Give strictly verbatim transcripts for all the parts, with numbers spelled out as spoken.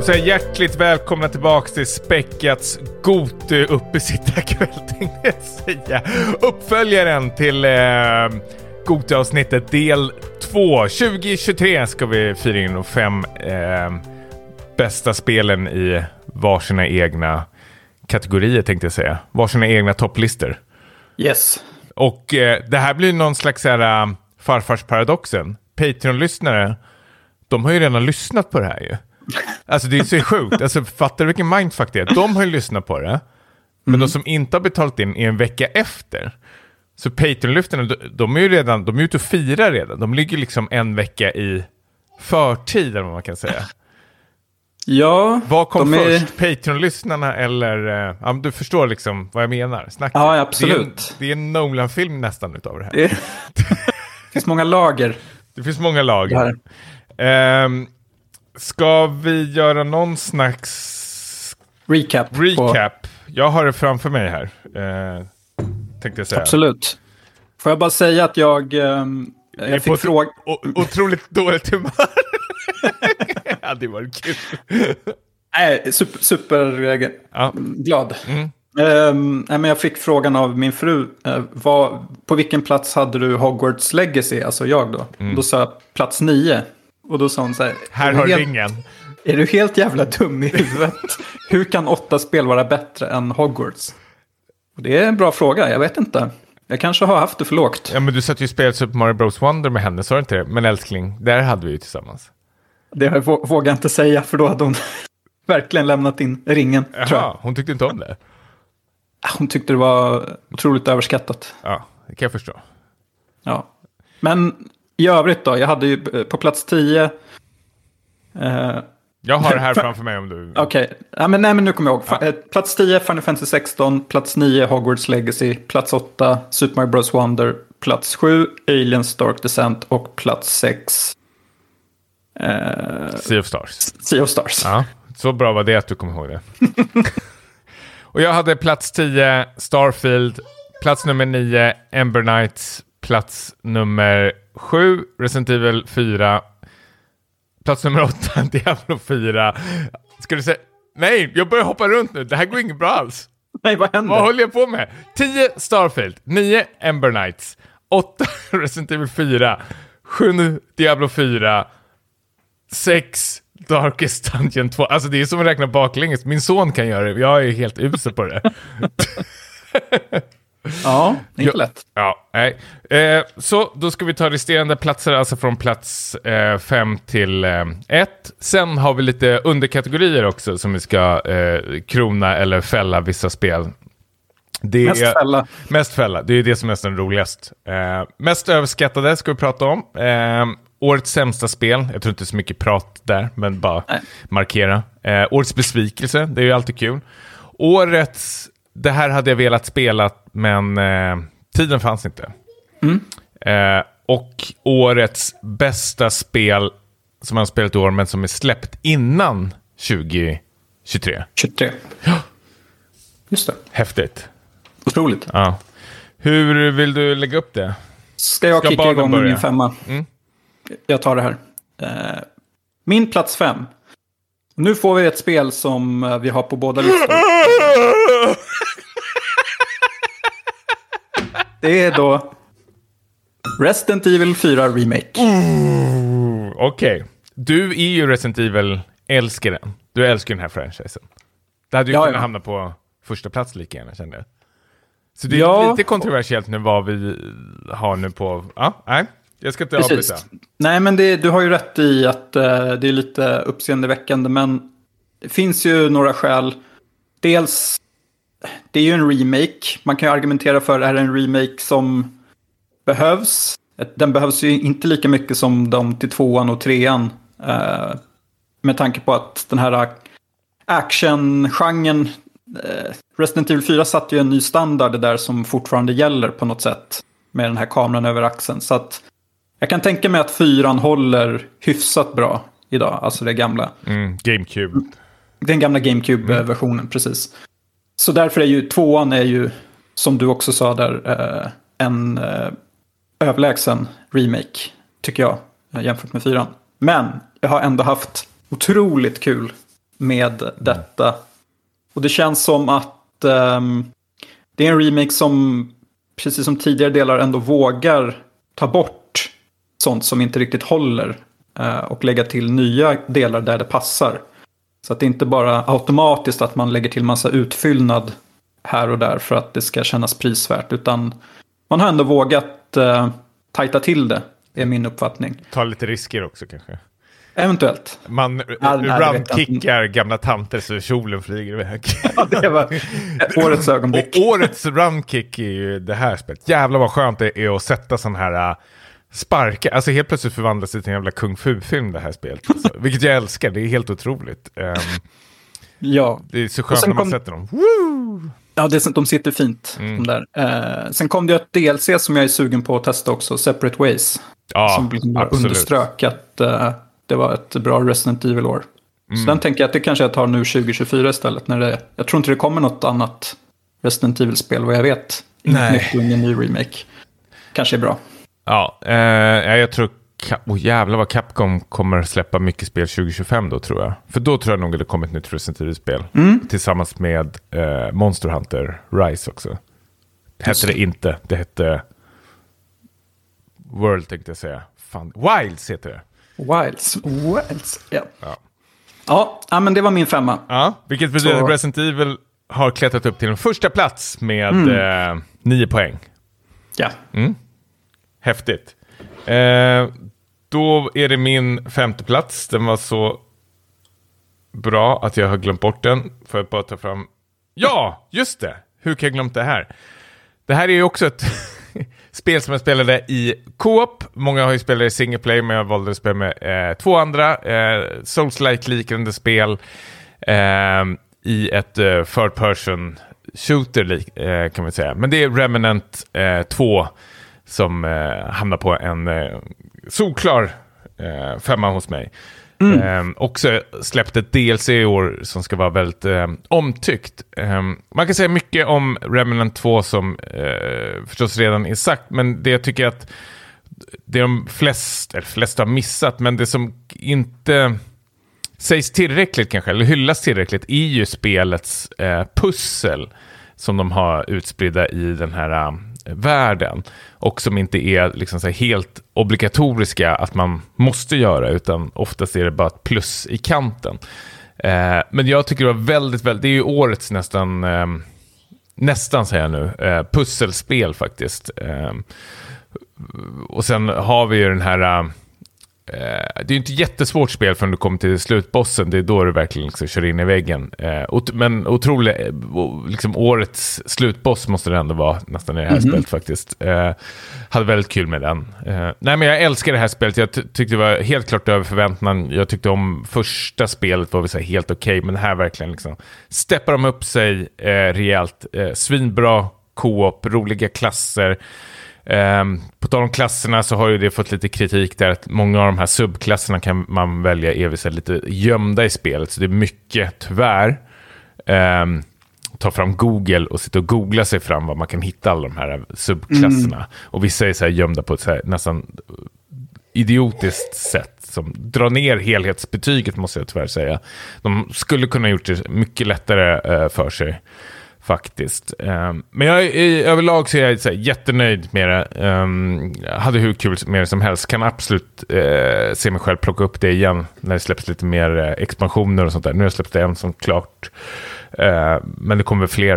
Så hjärtligt välkomna tillbaka till Späckats Gote uppesittarkväll, tänkte jag säga. Uppföljaren till eh, Gote-avsnittet del två. tjugo tjugotre ska vi fira in de fem eh, bästa spelen i varsina egna kategorier, tänkte jag säga. Varsina egna topplistor. Yes. Och eh, det här blir någon slags så här, uh, farfarsparadoxen. Patreon-lyssnare, de har ju redan lyssnat på det här ju. Alltså det är så sjukt. Alltså fattar du vilken mindfuck det är? De har ju lyssnat på det. Men mm. de som inte har betalat in är en vecka efter. Så Patreon-lyftarna, de, de är ju redan, de är ute och firar redan. De ligger liksom en vecka i förtid, eller vad man kan säga. Ja. Vad kom de först? är... Patreon-lyssnarna eller... Uh, ja, du förstår liksom vad jag menar. Snacka. Ja, absolut. Det är en, det är en Nolan-film nästan utav det här. Det, är... det finns många lager. Det finns många lager. Um, ska vi göra någon slags... Recap. Recap. På... Jag har det framför mig här. Uh, tänkte jag säga. Absolut. Får jag bara säga att jag... Um, jag, jag fick fråga... O- otroligt dåligt humör. Ja, det var kul. Nej, super, super ja. glad. Mm. Um, nej, men jag fick frågan av min fru. Uh, vad, på vilken plats hade du Hogwarts Legacy? Alltså jag då. Mm. Då sa jag plats nio. Och då sa hon så här. Här har du ingen. Är du helt jävla dum i huvudet? Hur kan åtta spel vara bättre än Hogwarts? Och det är en bra fråga, jag vet inte. Jag kanske har haft det för lågt. Ja, men du satt ju och spelade Super Mario Bros. Wonder med henne, sa du inte det? Men älskling, där hade vi ju tillsammans. Det vågar jag inte säga, för då hade hon verkligen lämnat in ringen. Jaha, tror jag. Hon tyckte inte om det? Hon tyckte det var otroligt överskattat. Ja, det kan jag förstå. Ja, men i övrigt då, jag hade ju på plats tio... Eh, jag har det här framför mig om du... Okej, okay. ja, men, nej men nu kommer jag ihåg. Ja. Plats tio, Final Fantasy sexton. Plats nio, Hogwarts Legacy. Plats åtta, Super Mario Bros. Wonder. Plats sju, Aliens Dark Descent. Och plats sex... Eh, Sea of Stars. Sea of Stars. Ja, så bra var det att du kommer ihåg det. Och jag hade plats tio, Starfield. Plats nummer nio, Ember Knights. Plats nummer sju, Resident Evil fyra. Plats nummer åtta, Diablo fyra. Ska du säga... Nej, jag börjar hoppa runt nu. Det här går inget bra alls. Nej, vad händer? Vad håller jag på med? tio, Starfield. nio, Ember Knights. åtta, Resident Evil fyra. sju, Diablo fyra. sex, Darkest Dungeon två. Alltså det är som att räkna baklänges. Min son kan göra det. Jag är helt usel på det. Ja, inte lätt. Ja, nej. Eh, så då ska vi ta resterande platser, alltså från plats eh, fem till eh, ett. Sen har vi lite underkategorier också som vi ska eh, krona eller fälla vissa spel. Det mest är, fälla. Mest fälla, det är det som är nästan roligast. Eh, mest överskattade ska vi prata om. Eh, årets sämsta spel, jag tror inte så mycket prat där, men bara nej. markera. Eh, årets besvikelse, det är ju alltid kul. Årets... Det här hade jag velat spela, men eh, tiden fanns inte. Mm. Eh, och årets bästa spel som man spelat i år, men som är släppt innan tjugo tjugotre. tjugotre. Ja. Just det. Häftigt. Otroligt. Ja. Hur vill du lägga upp det? Ska jag Ska kicka igång med min femma? Mm. Jag tar det här. Eh, min plats fem. Nu får vi ett spel som vi har på båda listor. Det är då Resident Evil fyra Remake. Okej. Okay. Du är ju Resident Evil-älskaren. Du älskar den här franchisen. Det hade ju ja, kunnat ja. hamna på första plats lika gärna, kände jag. Så det är ja. lite kontroversiellt nu vad vi har nu på... Ja, nej. Jag ska inte avbryta. Nej, men det, du har ju rätt i att uh, det är lite uppseendeväckande. Men det finns ju några skäl. Dels, det är ju en remake. Man kan ju argumentera för att det är en remake som behövs. Den behövs ju inte lika mycket som de till tvåan och trean. Uh, med tanke på att den här action-genren... Uh, Resident Evil fyra satte ju en ny standard där som fortfarande gäller på något sätt. Med den här kameran över axeln. Så att jag kan tänka mig att fyran håller hyfsat bra idag. Alltså det gamla. Mm, GameCube. Den gamla GameCube-versionen, mm. precis. Så därför är ju tvåan är ju, som du också sa där, eh, en eh, överlägsen remake, tycker jag, jämfört med fyran. Men jag har ändå haft otroligt kul med detta. Och det känns som att um, det är en remake som, precis som tidigare delar, ändå vågar ta bort sånt som inte riktigt håller uh, och lägga till nya delar där det passar. Så att det inte bara automatiskt att man lägger till massa utfyllnad här och där för att det ska kännas prisvärt, utan man har ändå vågat uh, tajta till det, är min uppfattning. Ta lite risker också kanske. Eventuellt. Man ja, rundkickar gamla tanter så kjolen flyger iväg. Ja, det var årets ögonblick. Och årets rundkick är ju det här spelet. Jävlar vad skönt det är att sätta sån här uh, sparkar. Alltså helt plötsligt förvandlas det till en jävla kung fu-film det här spelet. Alltså, vilket jag älskar, det är helt otroligt. Um, ja. Det är så skönt när man kom... sätter dem. Woo! Ja, det, de sitter fint. Mm. De där. Uh, sen kom det ett D L C som jag är sugen på att testa också, Separate Ways. Ja, som liksom bara underströk att uh, det var ett bra Resident Evil-år. Mm. Så den tänker jag att det kanske jag tar nu tjugo tjugofyra istället. När det, jag tror inte det kommer något annat Resident Evil-spel vad jag vet. Inget nytt och ingen ny remake. Kanske är bra. Ja, eh, jag tror... Oh, jävlar vad Capcom kommer släppa mycket spel tjugo tjugofem då, tror jag. För då tror jag nog att det kommer ett nytt Resident Evil-spel. Mm. Tillsammans med eh, Monster Hunter Rise också. Det hette det inte. Det hette... World tänkte jag säga. Fan. Wilds heter det. Wilds. Wilds, ja. Ja. Ja, men det var min femma. Ja, vilket betyder att Resident Evil har klättrat upp till en första plats med mm. eh, nio poäng. Ja. Mm. Häftigt. Eh, då är det min femte plats. Den var så bra att jag har glömt bort den. För att bara ta fram... Ja, just det! Hur kan jag glömt det här? Det här är ju också ett spel som jag spelade i co-op. Många har ju spelat i single play, men jag valde att spela med eh, två andra. Eh, Souls-like-liknande spel eh, i ett eh, third person shooter eh, kan man säga. Men det är Remnant eh, två som eh, hamnar på en eh, solklar eh, femma hos mig. Mm. Eh, också släppte ett D L C i år som ska vara väldigt eh, omtyckt. Eh, man kan säga mycket om Remnant två som eh, förstås redan är sagt, men det jag tycker att det de flest, eller flesta har missat, men det som inte sägs tillräckligt kanske, eller hyllas tillräckligt, är ju spelets eh, pussel som de har utspridda i den här äh, världen, och som inte är liksom så här helt obligatoriska att man måste göra, utan oftast är det bara ett plus i kanten. Eh, men jag tycker det var väldigt, väldigt, det är ju årets nästan eh, nästan säger jag nu, eh, pusselspel faktiskt. Eh, och sen har vi ju den här eh, det är ju inte jättesvårt spel förrän du kommer till slutbossen. Det är då du verkligen liksom kör in i väggen. Eh, men otroligt, liksom årets slutboss måste det ändå vara nästan i det här mm-hmm. spelet faktiskt. Eh, hade väldigt kul med den. Eh, nej, men jag älskar det här spelet. Jag ty- tyckte det var helt klart över förväntan. Jag tyckte om första spelet var vi så här helt okej, okay, men här verkligen liksom steppar de upp sig eh, rejält. Eh, svinbra co-op, roliga klasser. Um, på tal om klasserna så har ju det fått lite kritik där att många av de här subklasserna kan man välja är lite gömda i spelet, så det är mycket tyvärr um, ta fram Google och sitta och googla sig fram vad man kan hitta alla de här subklasserna. Mm. Och vissa är så här gömda på ett så här nästan idiotiskt sätt som drar ner helhetsbetyget, måste jag tyvärr säga. De skulle kunna gjort det mycket lättare uh, för sig faktiskt. Um, men jag i överlag så är jag så här, jättenöjd med det. Um, hade hur kul med det som helst. Kan absolut uh, se mig själv plocka upp det igen när det släpps lite mer uh, expansioner och sånt där. Nu har jag släppt det en som klart. Uh, men det kommer fler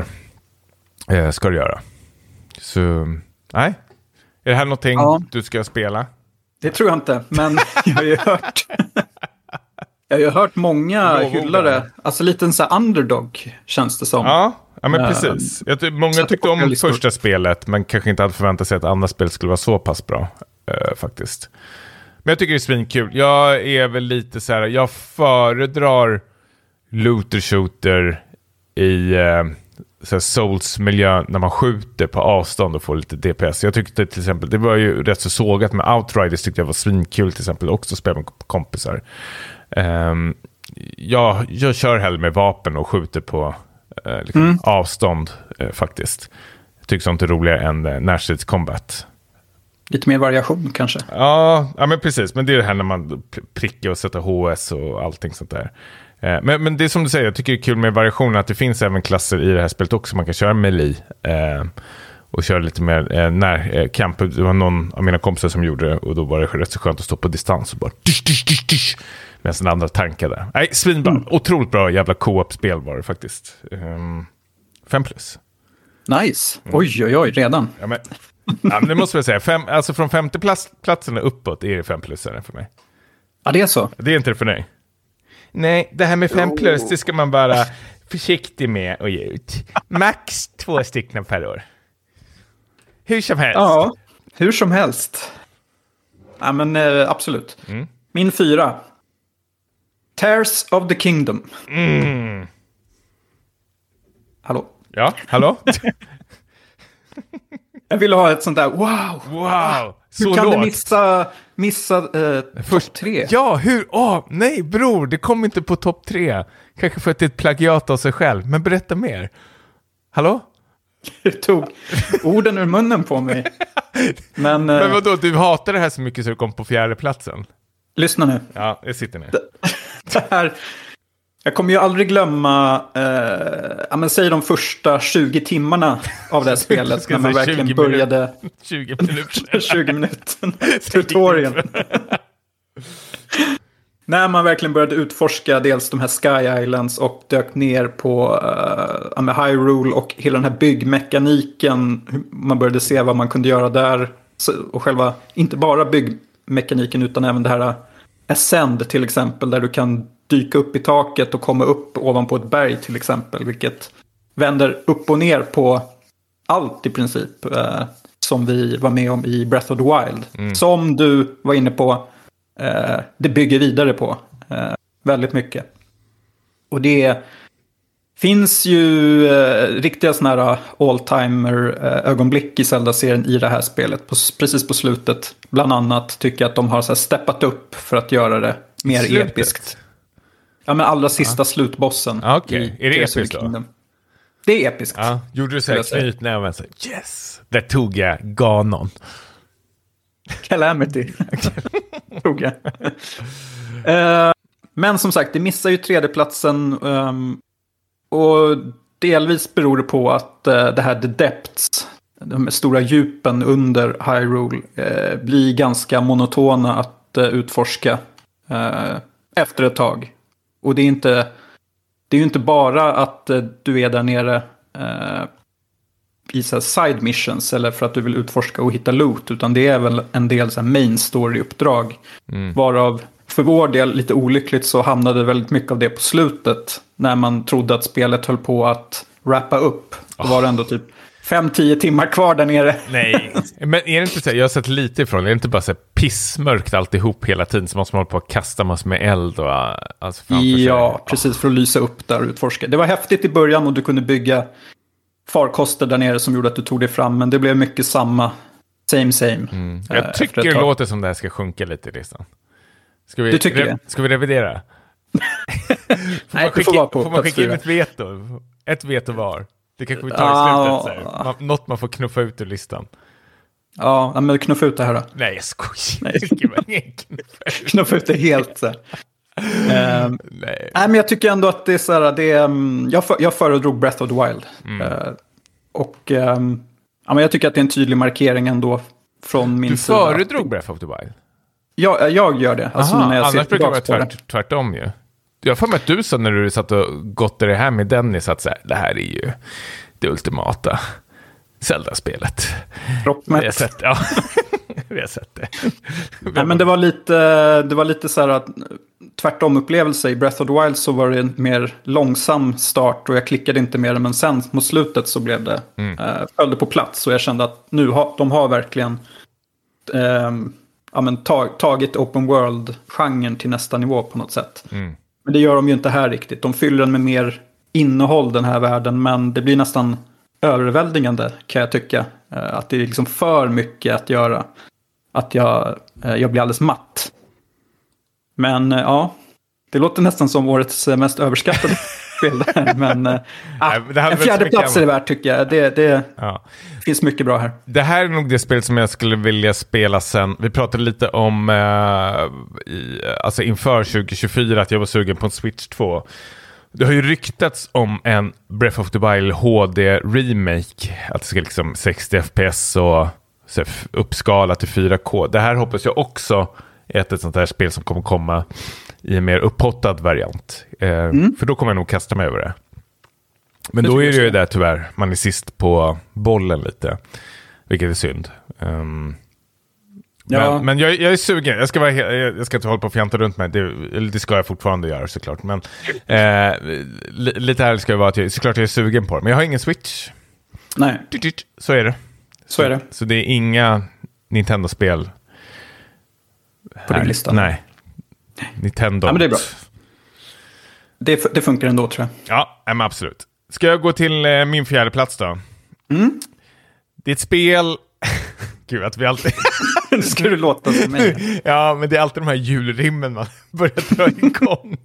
uh, ska det göra. Så, nej. Är det här någonting ja. du ska spela? Det tror jag inte, men jag har ju hört... Jag har ju hört många hylla det. Alltså lite en sån här underdog känns det som. Ja. Ja, men precis. Jag, många tyckte om första spelet, men kanske inte hade förväntat sig att andra spel skulle vara så pass bra, uh, faktiskt. Men jag tycker det är svinkul. Jag är väl lite så här, jag föredrar looter-shooter i uh, så här Souls-miljö när man skjuter på avstånd och får lite D P S. Jag tyckte till exempel, det var ju rätt så sågat med Outriders, tyckte jag var svinkul till exempel, också spela med kompisar. Um, jag, jag kör hellre med vapen och skjuter på Eh, liksom mm. avstånd eh, faktiskt. Jag tycker sånt är roligare än eh, närstridskombat. Lite mer variation kanske. Ja, ja, men precis. Men det är det här när man prickar och sätter H S och allting sånt där. Eh, men, men det är som du säger, jag tycker det är kul med variationen att det finns även klasser i det här spelet också. Man kan köra melee eh, och köra lite mer eh, närkamp. Det var någon av mina kompisar som gjorde det och då var det rätt så skönt att stå på distans och bara dysch, dysch, dysch, dysch, medan den andra tankade. Nej, svinbra. Mm. Otroligt bra jävla co-op-spel var det faktiskt. Um, fem plus. Nice. Mm. Oj, oj, oj, redan. Ja, men, ja, men det måste jag säga. Fem, alltså från femte plats, platserna uppåt är det fem plusare för mig. Ja, det är så. Det är inte det för dig. Nej, det här med fem oh. plus, det ska man vara försiktig med att ge ut. Max två stycken per år. Hur som helst. Ja, hur som helst. Ja, men eh, absolut. Mm. Min fyra. Tears of the Kingdom. Mm. Hallå? Ja, hallå? Jag vill ha ett sånt där wow. Wow. Hur så kan lågt. du missa, missa eh, topp tre? Ja, hur? Åh, nej bror, det kom inte på topp tre. Kanske för att det är ett plagiat av sig själv. Men berätta mer. Hallå? Du tog orden ur munnen på mig. Men, Men vadå, du hatar det här så mycket så du kom på fjärde platsen. Lyssna nu. Ja, jag sitter ner. Det, det här, jag kommer ju aldrig glömma, eh, ja, men säg de första tjugo timmarna av det här spelet. När man verkligen började... tjugo minuter. tjugo minuter. Tutorialen. När man verkligen började utforska dels de här Sky Islands och dök ner på uh, med Hyrule och hela den här byggmekaniken. Man började se vad man kunde göra där. Och själva, inte bara byggmekaniken utan även det här Ascend till exempel. Där du kan dyka upp i taket och komma upp ovanpå ett berg till exempel. Vilket vänder upp och ner på allt i princip. Uh, som vi var med om i Breath of the Wild. Mm. Som du var inne på. Uh, det bygger vidare på uh, väldigt mycket. Och det finns ju uh, riktiga sådana här all-timer uh, ögonblick i Zelda-serien i det här spelet. På, precis på slutet. Bland annat tycker jag att de har så här steppat upp för att göra det mer slutet. Episkt. Ja, men allra sista ja. slutbossen. Ah, Okej, okay. Är det episkt då? Kingdom. Det är episkt. Ja, gjorde du så här knytnäven så yes! Där tog jag Ganon. Calamity. Tog jag. uh, men som sagt, det missar ju tredjeplatsen. Um, och delvis beror det på att uh, det här The Depths, de stora djupen under Hyrule, uh, blir ganska monotona att uh, utforska uh, efter ett tag. Och det är inte, det är ju inte bara att uh, du är där nere uh, i så här side missions eller för att du vill utforska och hitta loot, utan det är väl en del så här main story-uppdrag. Mm. Varav för vår del, lite olyckligt, så hamnade väldigt mycket av det på slutet när man trodde att spelet höll på att wrappa upp. Då oh. var det ändå typ fem till tio timmar kvar där nere. Nej, men är det inte så här, jag har sett lite ifrån, är det inte bara så här pissmörkt alltihop hela tiden så måste man hålla på att kasta massor med eld och alltså ja, sig. precis, för att lysa upp där och utforska. Det var häftigt i början och du kunde bygga farkoster där nere som gjorde att du tog dig fram, men det blev mycket samma, same same. Mm. Jag äh, tycker det låter som det här ska sjunka lite i listan. Ska vi, du tycker re- det? Ska vi revidera? får Nej, man skicka, får vara på får man skicka in ett veto? Ett veto var. Det kanske vi tar i slutet. Så man, något man får knuffa ut ur listan. Ja, men knuffa ut det här då. Nej, jag skojar. Nej. knuffa ut det helt så här. um, nej. nej, men jag tycker ändå att det är så här, det är, um, jag, för, jag föredrog Breath of the Wild. Mm. Uh, och um, ja, men jag tycker att det är en tydlig markering ändå från min du sida. Du föredrog Breath of the Wild? Ja, jag gör det. Alltså, Aha, när jag annars brukar det vara tvärt, tvärtom ju. Jag har för mig att du sa när du satt och gått det här med Dennis att så här, det här är ju det ultimata Zelda-spelet. Rockmätt. Vi har sett, ja. Vi har sett det. Nej, men det var lite, det var lite så här att tvärtom upplevelse. I Breath of the Wild så var det en mer långsam start och jag klickade inte mer, men sen mot slutet så blev det mm. äh, följde på plats och jag kände att nu har de har verkligen äh, ja, men tag, tagit open world-genren till nästa nivå på något sätt. Mm. Men det gör de ju inte här riktigt. De fyller den med mer innehåll, den här världen, men det blir nästan överväldigande kan jag tycka. Att det är liksom för mycket att göra. Att jag, jag blir alldeles matt. Men ja, det låter nästan som årets mest överskattade spel där. Men äh, Nej, det här en fjärde plats är det värt tycker jag. Det, det ja. finns mycket bra här. Det här är nog det spel som jag skulle vilja spela sen. Vi pratade lite om uh, i, alltså inför tjugo tjugofyra att jag var sugen på en Switch två. Det har ju ryktats om en Breath of the Wild H D-remake. Att det ska liksom sextio F P S och så uppskalat till fyra K. Det här hoppas jag också är ett, ett sånt här spel som kommer komma i en mer upphottad variant. Eh, mm. För då kommer jag nog kasta mig över det. Men det då är det ju där tyvärr. Man är sist på bollen lite. Vilket är synd. Um, ja. Men, men jag, jag är sugen. Jag ska, vara, jag ska inte hålla på och fjanta runt mig. Det, det ska jag fortfarande göra såklart. Men eh, lite ärligt ska jag vara att jag, såklart jag är sugen på det. Men jag har ingen Switch. Nej. Så är det. Så är det. Så det är inga Nintendo-spel på din lista. Nej. Nintendo. Ja, men det är bra. Det, det funkar ändå tror jag. Ja, men absolut. Ska jag gå till eh, min fjärde plats då? Mm. Det är ett spel... Gud, att vi alltid... Nu ska du låta som mig. Ja, men det är alltid de här julrimmen man börjar dra igång.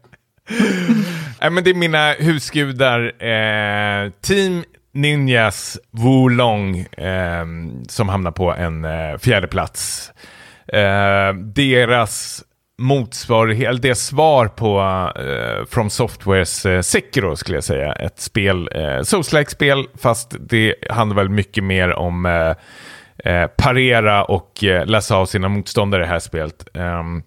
Nej, men det är mina husgudar. Eh, Team Ninjas Wulong eh, som hamnar på en eh, fjärde plats. Eh, deras motsvarighet, det svar på uh, From Softwares uh, Sekiro skulle jag säga. Ett spel, uh, Souls-like spel, fast det handlar väl mycket mer om uh, uh, parera och uh, läsa av sina motståndare i det här spelet. Um,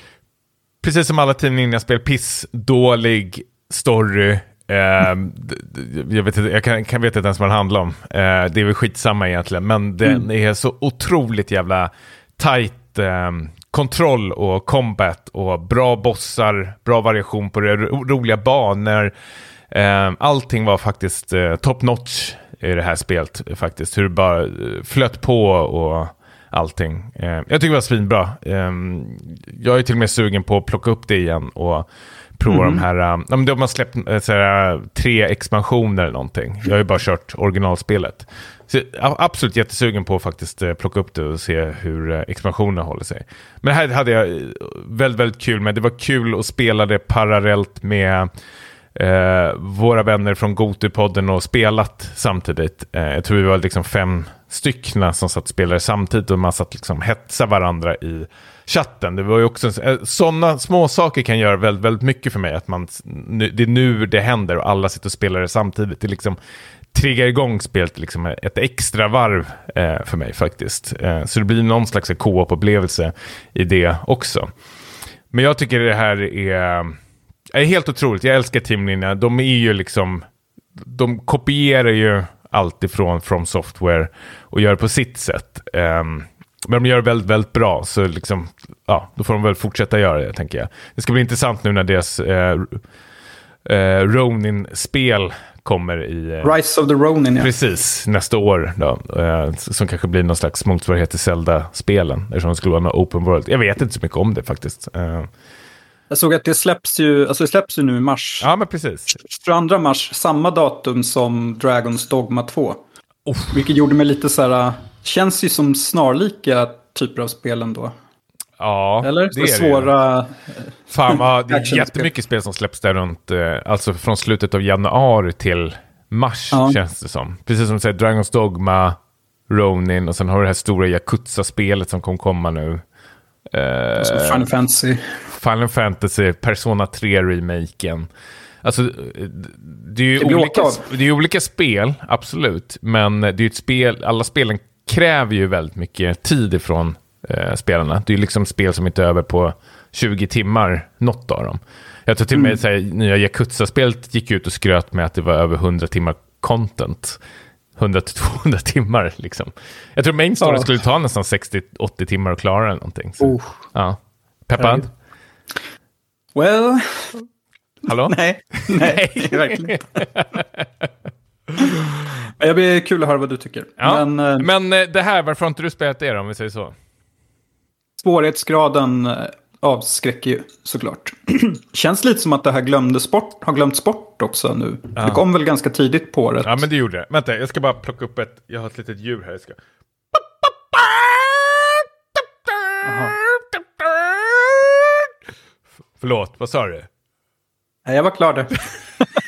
precis som alla Team Ninja-spel, piss, dålig story. Uh, jag vet inte, jag kan, kan veta inte ens vad det handlar om. Uh, det är väl skitsamma egentligen, men den mm. är så otroligt jävla tight um, kontroll och combat och bra bossar, bra variation på det, ro- roliga banor. Uh, allting var faktiskt uh, top notch i det här spelet faktiskt. Hur det bara uh, flöt på och allting. Uh, jag tycker det var svinbra. Um, jag är till och med sugen på att plocka upp det igen och prova mm. de här... Um, de har släppt uh, såhär, tre expansioner eller någonting. Jag har ju bara kört originalspelet. Så absolut jättesugen på att faktiskt uh, plocka upp det och se hur uh, expansionerna håller sig. Men här hade jag uh, väldigt, väldigt kul med. Det var kul att spela det parallellt med uh, våra vänner från GoTo-podden och spelat samtidigt. Uh, jag tror vi var liksom fem styckna som satt och spelade samtidigt och man satt liksom hetsa varandra i chatten. Det var ju också sådana små saker kan göra väldigt, väldigt mycket för mig, att man, det är nu det händer och alla sitter och spelar det samtidigt. Det liksom triggar igång spelet liksom ett extra varv eh, för mig faktiskt. Eh, så det blir någon slags co-op-upplevelse i det också. Men jag tycker det här är, är helt otroligt. Jag älskar Team Ninja. De är ju liksom, de kopierar ju allt ifrån From Software och gör det på sitt sätt. Um, men de gör det väldigt, väldigt bra. Så liksom, ja, då får de väl fortsätta göra det, tänker jag. Det ska bli intressant nu när deras uh, uh, Ronin-spel kommer i... Uh, Rise of the Ronin, ja. Precis, nästa år då. Uh, som kanske blir någon slags motsvarighet till Zelda-spelen. Eftersom det skulle vara någon open world. Jag vet inte så mycket om det faktiskt. Uh, Jag såg att det släpps ju, alltså det släpps ju nu i mars. Ja, men precis. tjugoandra mars, samma datum som Dragon's Dogma två. Oh. Vilket gjorde mig lite så här, känns ju som snarlika typer av spelen då. Ja, eller? det är svåra... det. Fan, vad, det är jättemycket spel som släpps där runt, eh, alltså från slutet av januari till mars, ja. Känns det som. Precis som du säger, Dragon's Dogma, Ronin, och sen har du det här stora Yakuza-spelet som kommer komma nu. Uh, Final Fantasy Final Fantasy, Persona tre-remaken. Alltså, det är ju det olika, det är olika spel, absolut. Men det är ju ett spel, alla spelen kräver ju väldigt mycket tid ifrån eh, spelarna. Det är ju liksom spel som inte är över på tjugo timmar, något av dem. Jag tror till och med mm. så här, nya Yakuza-spelet gick ut och skröt med att det var över hundra timmar content. hundra till tvåhundra timmar liksom. Jag tror main story ja. skulle ta nästan sextio till åttio timmar att klara eller någonting. Så, oh. ja. Peppad? Well... Hallå? Nej, nej, verkligen inte. Jag blir kul att höra vad du tycker. Ja. Men, men det här, varför har inte du spelat det då, om vi säger så? Svårighetsgraden avskräcker ju såklart. Känns lite som att det här glömdes bort, har glömts bort också nu. Ja. Det kom väl ganska tidigt på året. Ja, men det gjorde det. Vänta, jag ska bara plocka upp ett, jag har ett litet djur här. Jag ska... Aha. Förlåt, vad sa du? Nej, jag var klar där.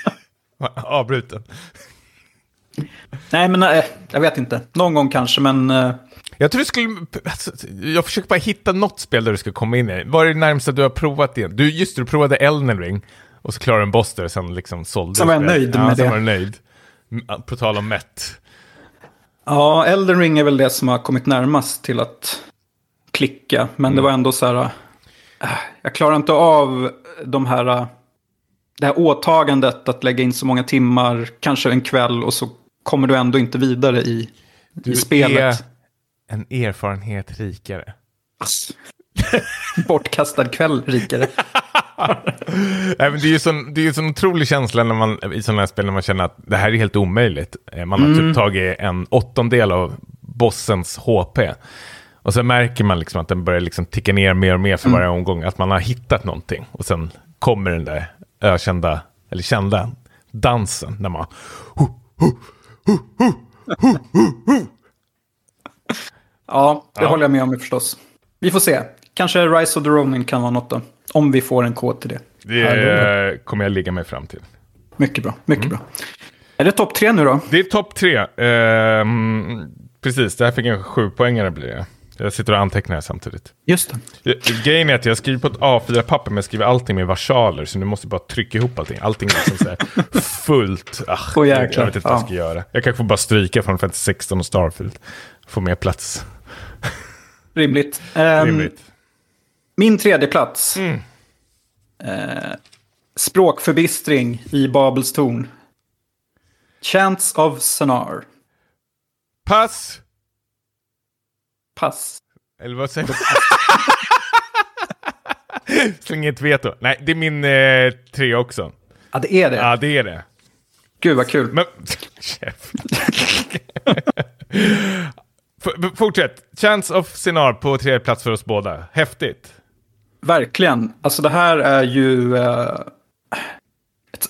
avbruten. Nej, men nej, jag vet inte. Någon gång kanske, men... Uh... Jag tror du skulle... Alltså, jag försöker bara hitta något spel där du ska komma in i. Vad är det närmsta du har provat det? Du, just det, du provade Elden Ring. Och så klarade en boss där och sen liksom sålde. Sen var jag nöjd ja, med sen det. var du nöjd. På tal om mätt. Ja, Elden Ring är väl det som har kommit närmast till att klicka. Men mm. det var ändå så här... Äh, jag klarar inte av de här... Äh, det här åtagandet att lägga in så många timmar, kanske en kväll, och så kommer du ändå inte vidare i, du i spelet. Du är en erfarenhet rikare. Bortkastad kväll rikare. Nej, men det är ju sån, det är ju sån otrolig känsla när man, i sådana här spel när man känner att det här är helt omöjligt. Man har mm. typ tagit en åttondel av bossens H P. Och så märker man liksom att den börjar liksom ticka ner mer och mer för mm. varje omgång. Att man har hittat någonting. Och sen kommer den där ökända, eller kända dansen när man... Ja, det ja. håller jag med om förstås. Vi får se. Kanske Rise of the Ronin kan vara något då. Om vi får en kod till det. Det eh, kommer jag ligga mig fram till. Mycket bra, mycket mm. bra. Är det topp tre nu då? Det är topp tre. Eh, precis, det här fick en sju poängare blir det. Jag sitter och antecknar här samtidigt. Just det. Grejen är att jag skriver på ett A fyra papper, men jag skriver allting med versaler. Så nu måste jag bara trycka ihop allting. Allting är liksom så här fullt. Ah, oh, jag, jag vet inte vad jag ska ja. göra. Jag kanske får bara stryka från Final sexton och Starfield. Få mer plats. Rimligt. Um, Rimligt. Min tredje plats. Mm. Uh, språkförbistring i Babels torn. Chants of Sennaar. Pass. Pass. Eller vad säger du? Släng ett veto. Nej, det är min eh, tre också. Ja, det är det. Ja, det är det. Gud, vad kul. Men... F- fortsätt. Chants of Sennaar på tredje plats för oss båda. Häftigt. Verkligen. Alltså det här är ju eh, ett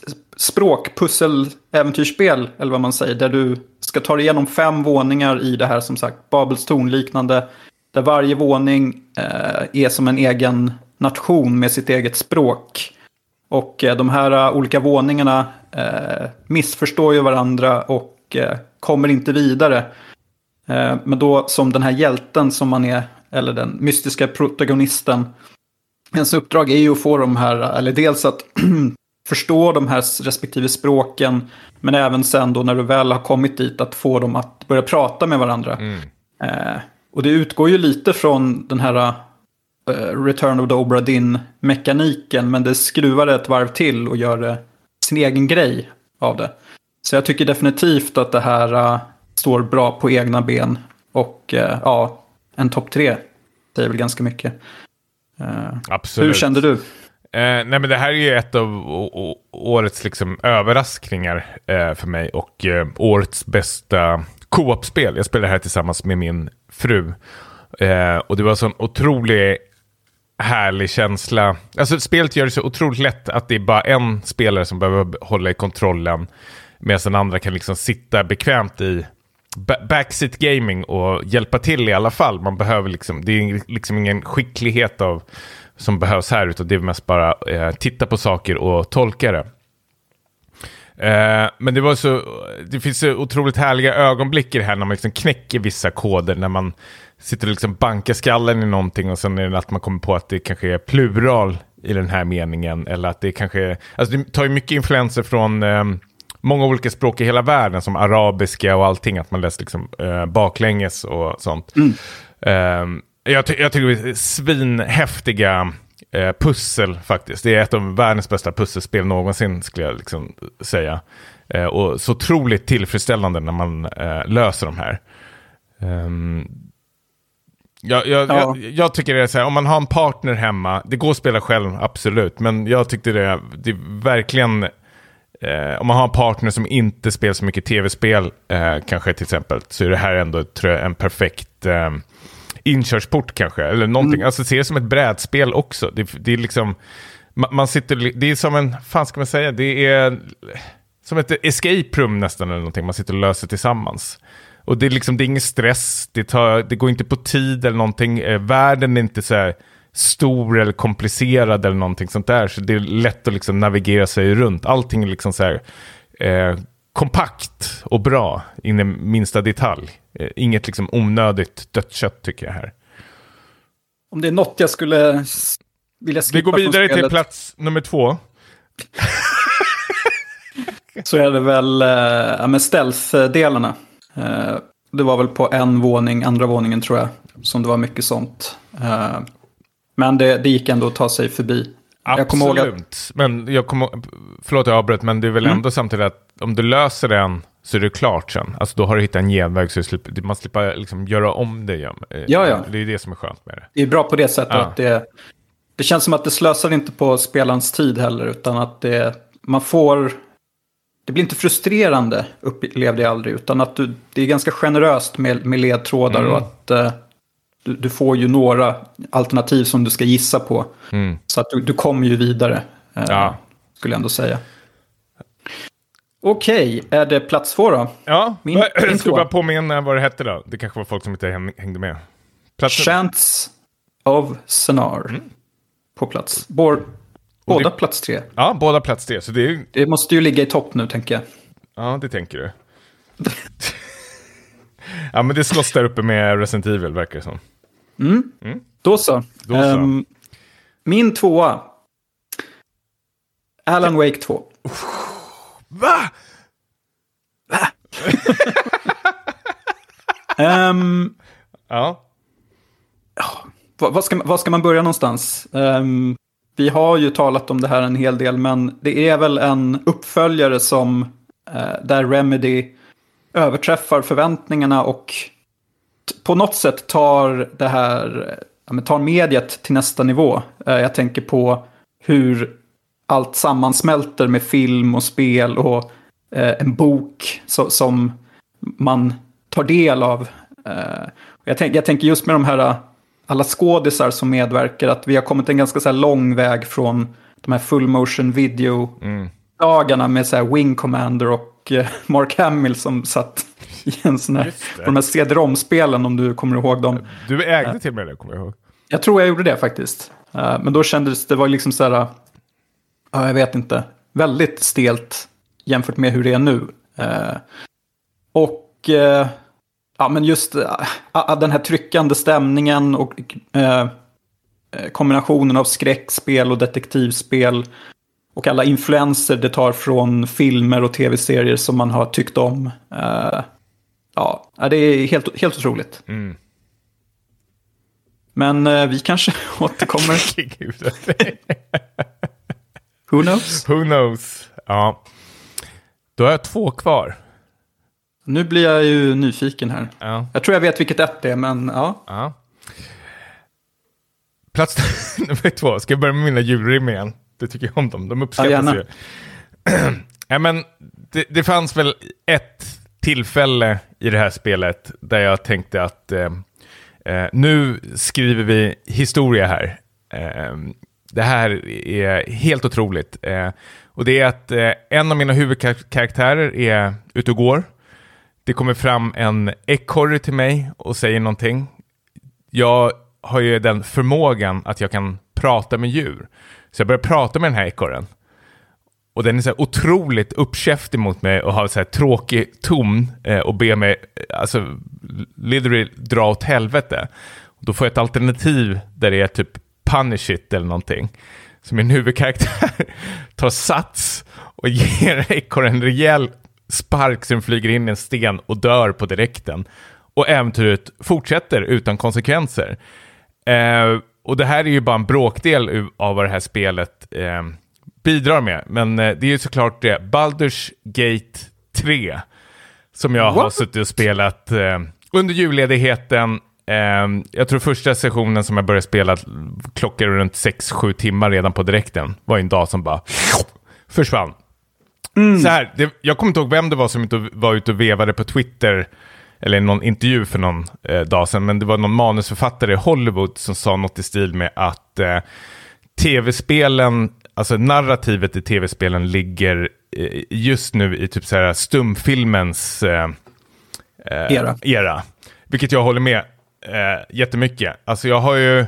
språkpussel-äventyrsspel, eller vad man säger, där du ska ta dig igenom fem våningar i det här, som sagt, Babels torn-liknande, där varje våning eh, är som en egen nation med sitt eget språk. Och eh, de här uh, olika våningarna eh, missförstår ju varandra och eh, kommer inte vidare. Eh, men då som den här hjälten som man är, eller den mystiska protagonisten, ens uppdrag är ju att få de här, eller dels att förstå de här respektive språken, men även sen då när du väl har kommit dit att få dem att börja prata med varandra. Mm. Eh, och det utgår ju lite från den här uh, Return of the Obra Dinn-mekaniken, men det skruvar ett varv till och gör det sin egen grej av det. Så jag tycker definitivt att det här uh, står bra på egna ben, och uh, ja, en topp tre säger väl ganska mycket. Uh, Absolut. Hur kände du? Eh, nej, men det här är ju ett av å- å- årets liksom överraskningar eh, för mig, och eh, årets bästa co-op-spel. Jag spelade här tillsammans med min fru. Eh, och det var en sån otrolig härlig känsla. Alltså spelet gör det så otroligt lätt att det är bara en spelare som behöver hålla i kontrollen, medan den andra kan liksom sitta bekvämt i b- backseat gaming och hjälpa till i alla fall. Man behöver liksom, det är liksom ingen skicklighet av som behövs här, utan det är mest bara eh, titta på saker och tolka det. Eh, men det var så, det finns så otroligt härliga ögonblick i det här när man liksom knäcker vissa koder, när man sitter och liksom bankar skallen i någonting, och sen är det att man kommer på att det kanske är plural i den här meningen, eller att det kanske är, alltså det tar ju mycket influenser från eh, många olika språk i hela världen, som arabiska och allting, att man läser liksom eh, baklänges och sånt. Mm. Eh, Jag, ty- jag tycker det är svinhäftiga eh, pussel faktiskt. Det är ett av världens bästa pusselspel någonsin, skulle jag liksom säga. Eh, och så otroligt tillfredsställande när man eh, löser de här. Um, jag, jag, ja. jag, jag tycker det är så här, om man har en partner hemma, det går att spela själv, absolut. Men jag tyckte det, det är verkligen... Eh, om man har en partner som inte spelar så mycket tv-spel, eh, kanske till exempel, så är det här ändå, tror jag, en perfekt... Eh, inkörsport kanske, eller någonting. Mm. Alltså se det som ett brädspel också. Det, det är liksom, man, man sitter, det är som en, fan ska man säga, det är som ett escape room nästan, eller någonting. Man sitter och löser tillsammans. Och det är liksom, det är ingen stress, det, tar, det går inte på tid eller någonting. Eh, världen är inte så här stor eller komplicerad eller någonting sånt där. Så det är lätt att liksom navigera sig runt. Allting är liksom så här eh, kompakt och bra in i minsta detalj. Eh, inget liksom onödigt dödskött tycker jag här. Om det är något jag skulle s- vilja skippa. Vi går vidare från till plats nummer två. Så är det väl äh, ja, med stealth-delarna. Uh, det var väl på en våning, andra våningen tror jag, som det var mycket sånt. Uh, men det, det gick ändå att ta sig förbi. Absolut, jag kommer ihåg att... men jag kommer, förlåt jag avbröt, men det är väl mm. ändå samtidigt att om du löser den så är det klart sen. Alltså då har du hittat en genväg så du slipper, man slipper liksom göra om det. Ja, ja. Det är det som är skönt med det. Det är bra på det sättet ja. att det, det känns som att det slösar inte på spelarens tid heller, utan att det, man får... Det blir inte frustrerande, upplevde jag aldrig, utan att du, det är ganska generöst med, med ledtrådar mm. och att uh, du, du får ju några alternativ som du ska gissa på. Mm. Så att du, du kommer ju vidare, uh, ja. skulle jag ändå säga. Okej, okay, är det plats två då? Ja, min, jag ska bara påminna vad det hette då. Det kanske var folk som inte hängde med. Plats Chants of Sennaar. Mm. På plats. Bor, båda det, plats tre. Ja, båda plats tre. Så det, är... det måste ju ligga i topp nu, tänker jag. Ja, det tänker du. Ja, men det slåss där uppe med Resident Evil, verkar det som. Mm. Mm. Då så. Då så. Um, min tvåa. Alan Wake två. Va? Va? um, ja. Vad, vad, ska, vad ska man börja någonstans? Um, vi har ju talat om det här en hel del, men det är väl en uppföljare som uh, där Remedy överträffar förväntningarna och t- på något sätt tar det här, ja, men tar mediet till nästa nivå. Uh, jag tänker på hur allt sammansmälter med film och spel och eh, en bok så, som man tar del av. Eh, jag, tänk, jag tänker just med de här alla skådisar som medverkar att vi har kommit en ganska så här lång väg från de här full motion video mm. dagarna med så här Wing Commander och eh, Mark Hamill som satt i en sån här, på de här C D-ROM-spelen om du kommer ihåg dem. Du ägde till och med det, kommer jag ihåg. Jag tror jag gjorde det faktiskt. Uh, men då kändes det var liksom så här... Ja, jag vet inte. Väldigt stelt jämfört med hur det är nu. Eh, och eh, ja, men just eh, den här tryckande stämningen och eh, kombinationen av skräckspel och detektivspel och alla influenser det tar från filmer och tv-serier som man har tyckt om. Eh, ja, det är helt, helt otroligt. Mm. Men eh, vi kanske återkommer. Who knows? Who knows? Ja. Då har jag två kvar. Nu blir jag ju nyfiken här. Ja. Jag tror jag vet vilket ett det är, men ja. ja. Plats nummer två. Ska jag börja med mina djurrim igen? Det tycker jag om dem. De uppskattas ja, ju. ja, men det, det fanns väl ett tillfälle i det här spelet där jag tänkte att eh, eh, nu skriver vi historia här. Eh, Det här är helt otroligt. Eh, och det är att eh, en av mina huvudkaraktärer är ute och går. Det kommer fram en ekorre till mig och säger någonting. Jag har ju den förmågan att jag kan prata med djur. Så jag börjar prata med den här ekorren. Och den är så här otroligt uppkäftig mot mig och har så här tråkig ton eh, och ber mig alltså literally dra åt helvete. Och då får jag ett alternativ där det är typ punish it eller någonting. Så min huvudkaraktär tar sats och ger ekorren en rejäl spark så den flyger in i en sten och dör på direkten. Och äventyret fortsätter utan konsekvenser. Eh, och det här är ju bara en bråkdel av vad det här spelet eh, bidrar med. Men eh, det är ju såklart det. Baldur's Gate tre som jag What? har suttit och spelat eh, under julledigheten. Um, jag tror första sessionen som jag började spela klockar runt sex sju timmar redan på direkten var en dag som bara försvann. Mm. Så här, det, jag kommer inte ihåg vem det var som inte var ute och vevade på Twitter eller någon intervju för någon eh, dag sedan, men det var någon manusförfattare i Hollywood som sa något i stil med att eh, tv-spelen, alltså narrativet i tv-spelen ligger eh, just nu i typ så här stumfilmens eh, eh, era. era, vilket jag håller med Eh, jättemycket. Alltså jag har ju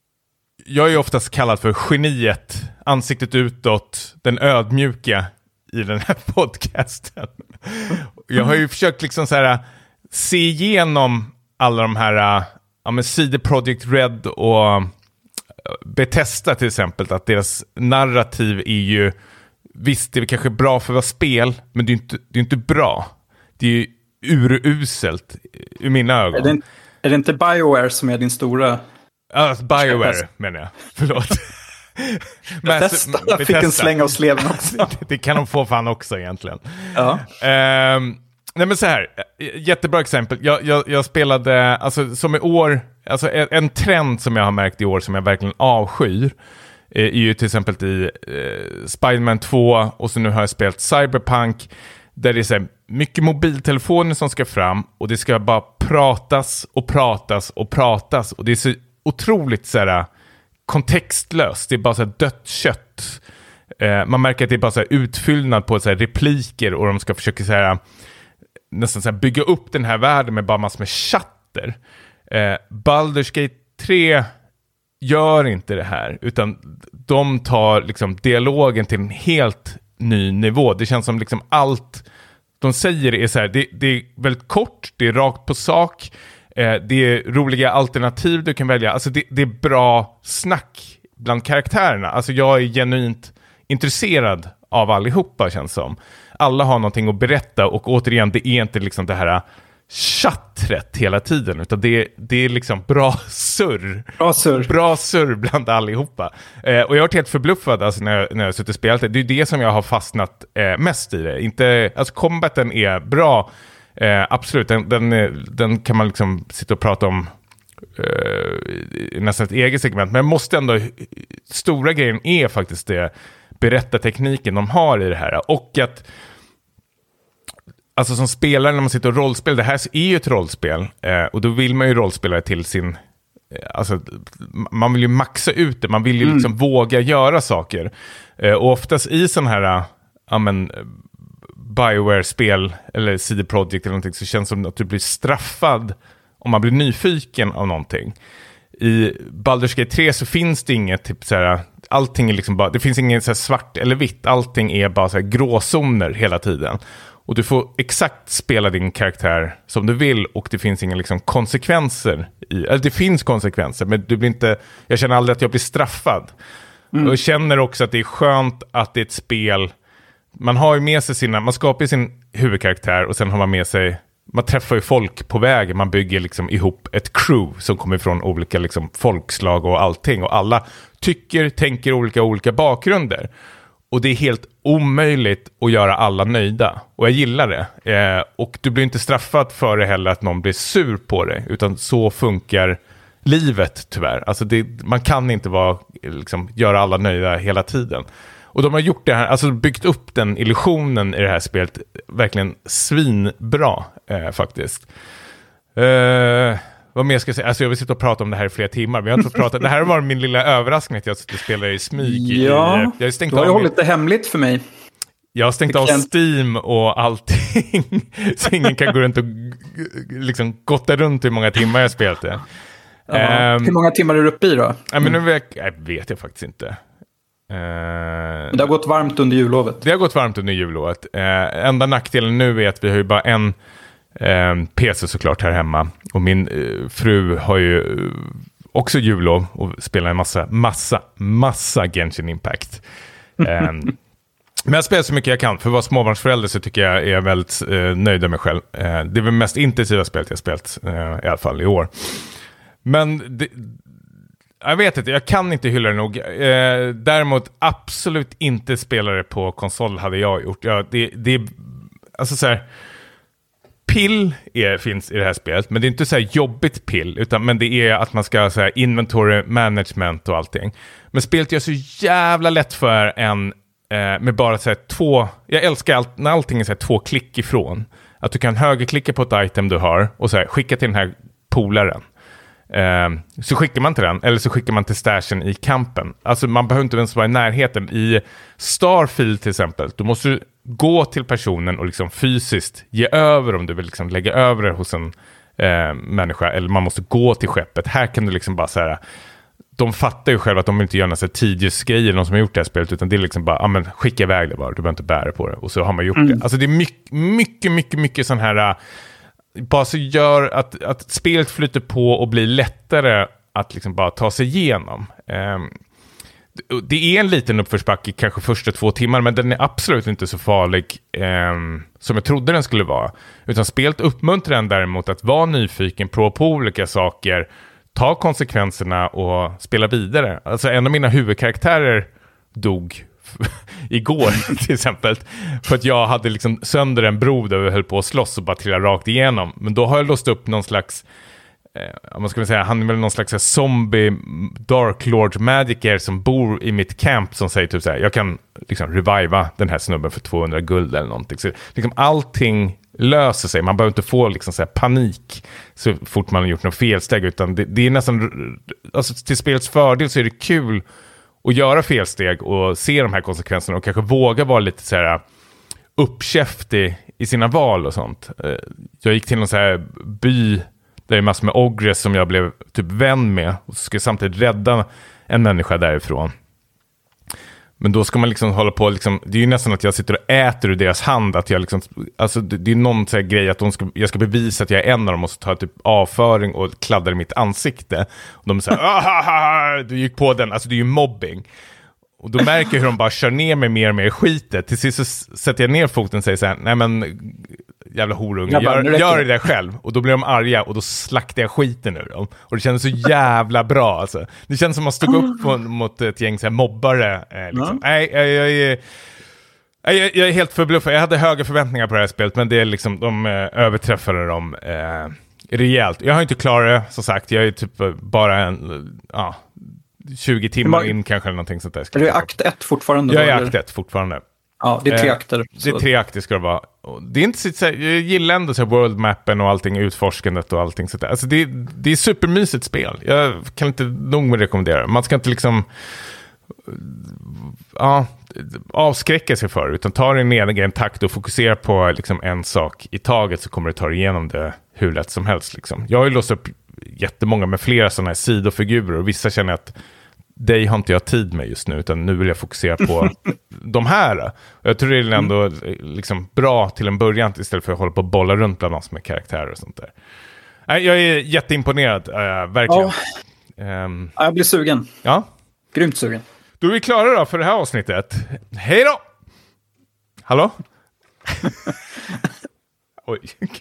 jag är ju oftast kallad för geniet, ansiktet utåt, den ödmjuka i den här podcasten. Jag har ju försökt liksom så här se igenom alla de här ja, men C D Projekt Red och Bethesda till exempel, att deras narrativ är ju, visst det är kanske bra för att vara spel, men det är inte, det är inte bra. Det är ju uruselt ur mina ögon. Är det, är det inte BioWare som är din stora... Ja, BioWare menar jag. Förlåt. Bethesda Bethesda. Fick en släng av sleven också. Det kan de få fan också egentligen. Ja. Um, nej men så här, jättebra exempel. Jag, jag, jag spelade, alltså som i år, alltså en, en trend som jag har märkt i år som jag verkligen avskyr eh, är ju till exempel i eh, Spider-Man två, och så nu har jag spelat Cyberpunk, där det är så här, mycket mobiltelefoner som ska fram och det ska bara pratas och pratas och pratas, och det är så otroligt så här kontextlöst. Det är bara så här dött kött. Eh, man märker att det är bara så här utfyllnad på så här repliker, och de ska försöka så här, nästan så här bygga upp den här världen med bara massor med chatter. Eh, Baldur's Gate tre gör inte det här, utan de tar liksom dialogen till en helt ny nivå. Det känns som liksom allt de säger är så här, det, det är väldigt kort, det är rakt på sak, eh, det är roliga alternativ du kan välja. Alltså det, det är bra snack bland karaktärerna. Alltså jag är genuint intresserad av allihopa, känns som. Alla har någonting att berätta, och återigen, det är inte liksom det här chattret hela tiden, utan det, det är liksom bra surr. Bra surr. Bra surr bland allihopa. Eh, och jag har varit helt förbluffad alltså, när, jag, när jag suttit och spelat det. Det är det som jag har fastnat eh, mest i det. Inte, alltså combaten är bra. Eh, absolut, den, den, den kan man liksom sitta och prata om eh, nästan ett eget segment. Men jag måste ändå, stora grejen är faktiskt det, berättartekniken de har i det här. Och att alltså som spelare när man sitter och rollspel, det här är ju ett rollspel eh, och då vill man ju rollspela till sin eh, alltså man vill ju maxa ut det, man vill ju mm. liksom våga göra saker eh, och oftast i sån här ja men BioWare-spel eller C D Projekt eller någonting, så känns det som att du blir straffad om man blir nyfiken av någonting. I Baldur's Gate tre så finns det inget typ så här, allting är liksom bara, det finns inget så här svart eller vitt, allting är bara så här gråzoner hela tiden. Och du får exakt spela din karaktär som du vill, och det finns inga liksom konsekvenser i, eller det finns konsekvenser, men du blir inte, jag känner aldrig att jag blir straffad. Mm. Och jag känner också att det är skönt att det är ett spel, man har ju med sig sina, man skapar ju sin huvudkaraktär och sen har man med sig, man träffar ju folk på vägen, man bygger liksom ihop ett crew som kommer från olika liksom folkslag och allting, och alla tycker, tänker olika olika bakgrunder. Och det är helt omöjligt att göra alla nöjda. Och jag gillar det. Eh, och du blir inte straffad för det heller att någon blir sur på det. Utan så funkar livet tyvärr. Alltså det, man kan inte vara, liksom, göra alla nöjda hela tiden. Och de har gjort det här, alltså byggt upp den illusionen i det här spelet verkligen svinbra eh, faktiskt. Eh... Vad mer ska jag säga? Alltså jag vill sitta och prata om det här i flera timmar. Men jag har inte fått prata. Det här var min lilla överraskning att jag spelar i smyg. Ja, i, jag har stängt du har ju av hållit det hemligt för mig. Jag har stängt av Steam och allting. Så ingen kan gå runt och liksom gotta runt hur många timmar jag har spelat det. Ja, um, hur många timmar är du uppe i då? Ja, men nu vet jag, vet jag faktiskt inte. Uh, men det har gått varmt under jullovet. Det har gått varmt under jullovet. Uh, enda nackdelen nu är att vi har ju bara en Um, P C såklart här hemma, och min uh, fru har ju uh, också jullov och spelar en massa, massa, massa Genshin Impact. Um, men jag spelar så mycket jag kan. För att vara småbarnsförälder så tycker jag är väldigt uh, nöjd med mig själv. Uh, det är väl mest intensiva spelet jag spelat uh, i alla fall i år. Men det, jag vet inte, jag kan inte hylla det nog. Uh, däremot absolut inte spelare på konsol hade jag gjort. Ja, det, det är alltså så här, pill är, finns i det här spelet, men det är inte så här jobbigt pill, utan, men det är att man ska ha så här inventory management och allting. Men spelet gör så jävla lätt för en eh, med bara så här två, jag älskar allt, när allting är så här två klick ifrån. Att du kan högerklicka på ett item du har och så här, skicka till den här polaren. Eh, så skickar man till den, eller så skickar man till stashen i kampen. Alltså man behöver inte ens vara i närheten. I Starfield till exempel, då måste du gå till personen och liksom fysiskt ge över, om du vill liksom lägga över det hos en eh, människa, eller man måste gå till skeppet. Här kan du liksom bara så här, de fattar ju själva att de inte gör några tidsgrejer, någon som har gjort det här spelet, utan det är liksom bara, ja men skicka iväg det bara, du behöver inte bära på det. Och så har man gjort mm. det. Alltså det är mycket, mycket, mycket, mycket sån här, bara så gör att, att spelet flyter på och blir lättare att liksom bara ta sig igenom. Um, det är en liten uppförsbacke kanske första två timmar, men den är absolut inte så farlig um, som jag trodde den skulle vara. Utan spelet uppmuntrar den däremot att vara nyfiken på, på olika saker, ta konsekvenserna och spela vidare. Alltså en av mina huvudkaraktärer dog igår till exempel, för att jag hade liksom sönder en bro där vi höll på att slåss och bara trillade rakt igenom. Men då har jag låst upp någon slags, eh, man skulle säga, han är väl någon slags zombie Dark Lord Magicer som bor i mitt camp, som säger typ så här, jag kan liksom reviva den här snubben för tvåhundra guld eller någonting. Så liksom allting löser sig. Man behöver inte få liksom så här panik så fort man har gjort något felsteg, utan det, det är nästan, alltså till spelets fördel så är det kul att göra felsteg och se de här konsekvenserna och kanske våga vara lite så här uppkäftig i sina val och sånt. Jag gick till någon så här by där det är massor med ogres som jag blev typ vän med och ska samtidigt rädda en människa därifrån. Men då ska man liksom hålla på, liksom, det är ju nästan att jag sitter och äter ur deras hand, att jag liksom, alltså det, det är någon så här grej att de ska, jag ska bevisa att jag är en av dem och så ta typ avföring och kladdar i mitt ansikte. Och de säger, du gick på den, alltså det är ju mobbing. Och då märker jag hur de bara kör ner mig mer och mer i skitet. Till sist så sätter jag ner foten och säger så här, nej men jävla horunge, gör, gör det där själv. Och då blir de arga och då slaktar jag skiten ur dem. Och det kändes så jävla bra alltså. Det känns som att stå upp på, mot ett gäng så här mobbare. Eh, liksom. mm. Nej, jag, jag, jag, jag, jag är helt förbluffad. Jag hade höga förväntningar på det här spelet, men det är liksom, de eh, överträffade dem eh, rejält. Jag har inte klarat det, som sagt. Jag är typ bara en, ja, tjugo timmar in kanske eller någonting sånt där. Är du i akt ett fortfarande? Jag är i akt ett fortfarande. Ja, det är tre akter. Eh, det är tre akter ska det vara. Det är inte så, jag gillar ändå så här worldmappen och allting, utforskandet och allting sånt där. Alltså det, det är supermysigt spel. Jag kan inte nog med rekommendera. Man ska inte liksom ja, avskräcka sig för, utan ta det ner i en takt och fokusera på liksom en sak i taget, så kommer du ta igenom det hur lätt som helst liksom. Jag har ju låst upp jättemånga med flera sådana här sidofigurer och vissa känner att dig har inte jag tid med just nu, utan nu vill jag fokusera på de här. Jag tror det är ändå liksom bra till en början istället för att hålla på och bolla runt bland oss med karaktärer och sånt där. Jag är jätteimponerad, äh, verkligen. Ja. Um, jag blir sugen. Ja. Grymt sugen. Då är vi klara då för det här avsnittet. Hej då! Hallå? Oj.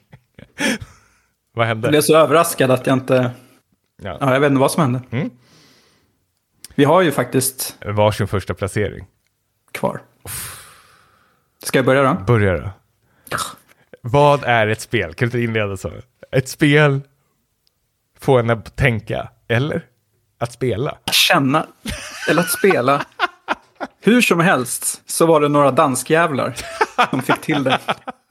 Vad hände? Jag blev så överraskad att jag inte... Ja. Ja, jag vet inte vad som hände. Mm. Vi har ju faktiskt... Varsin första placering. Kvar. Ska jag börja då? Börja då. Vad är ett spel? Kan du inte inleda så? Ett spel får en att tänka, eller att spela. Att känna, eller att spela. Hur som helst så var det några danskjävlar som fick till det.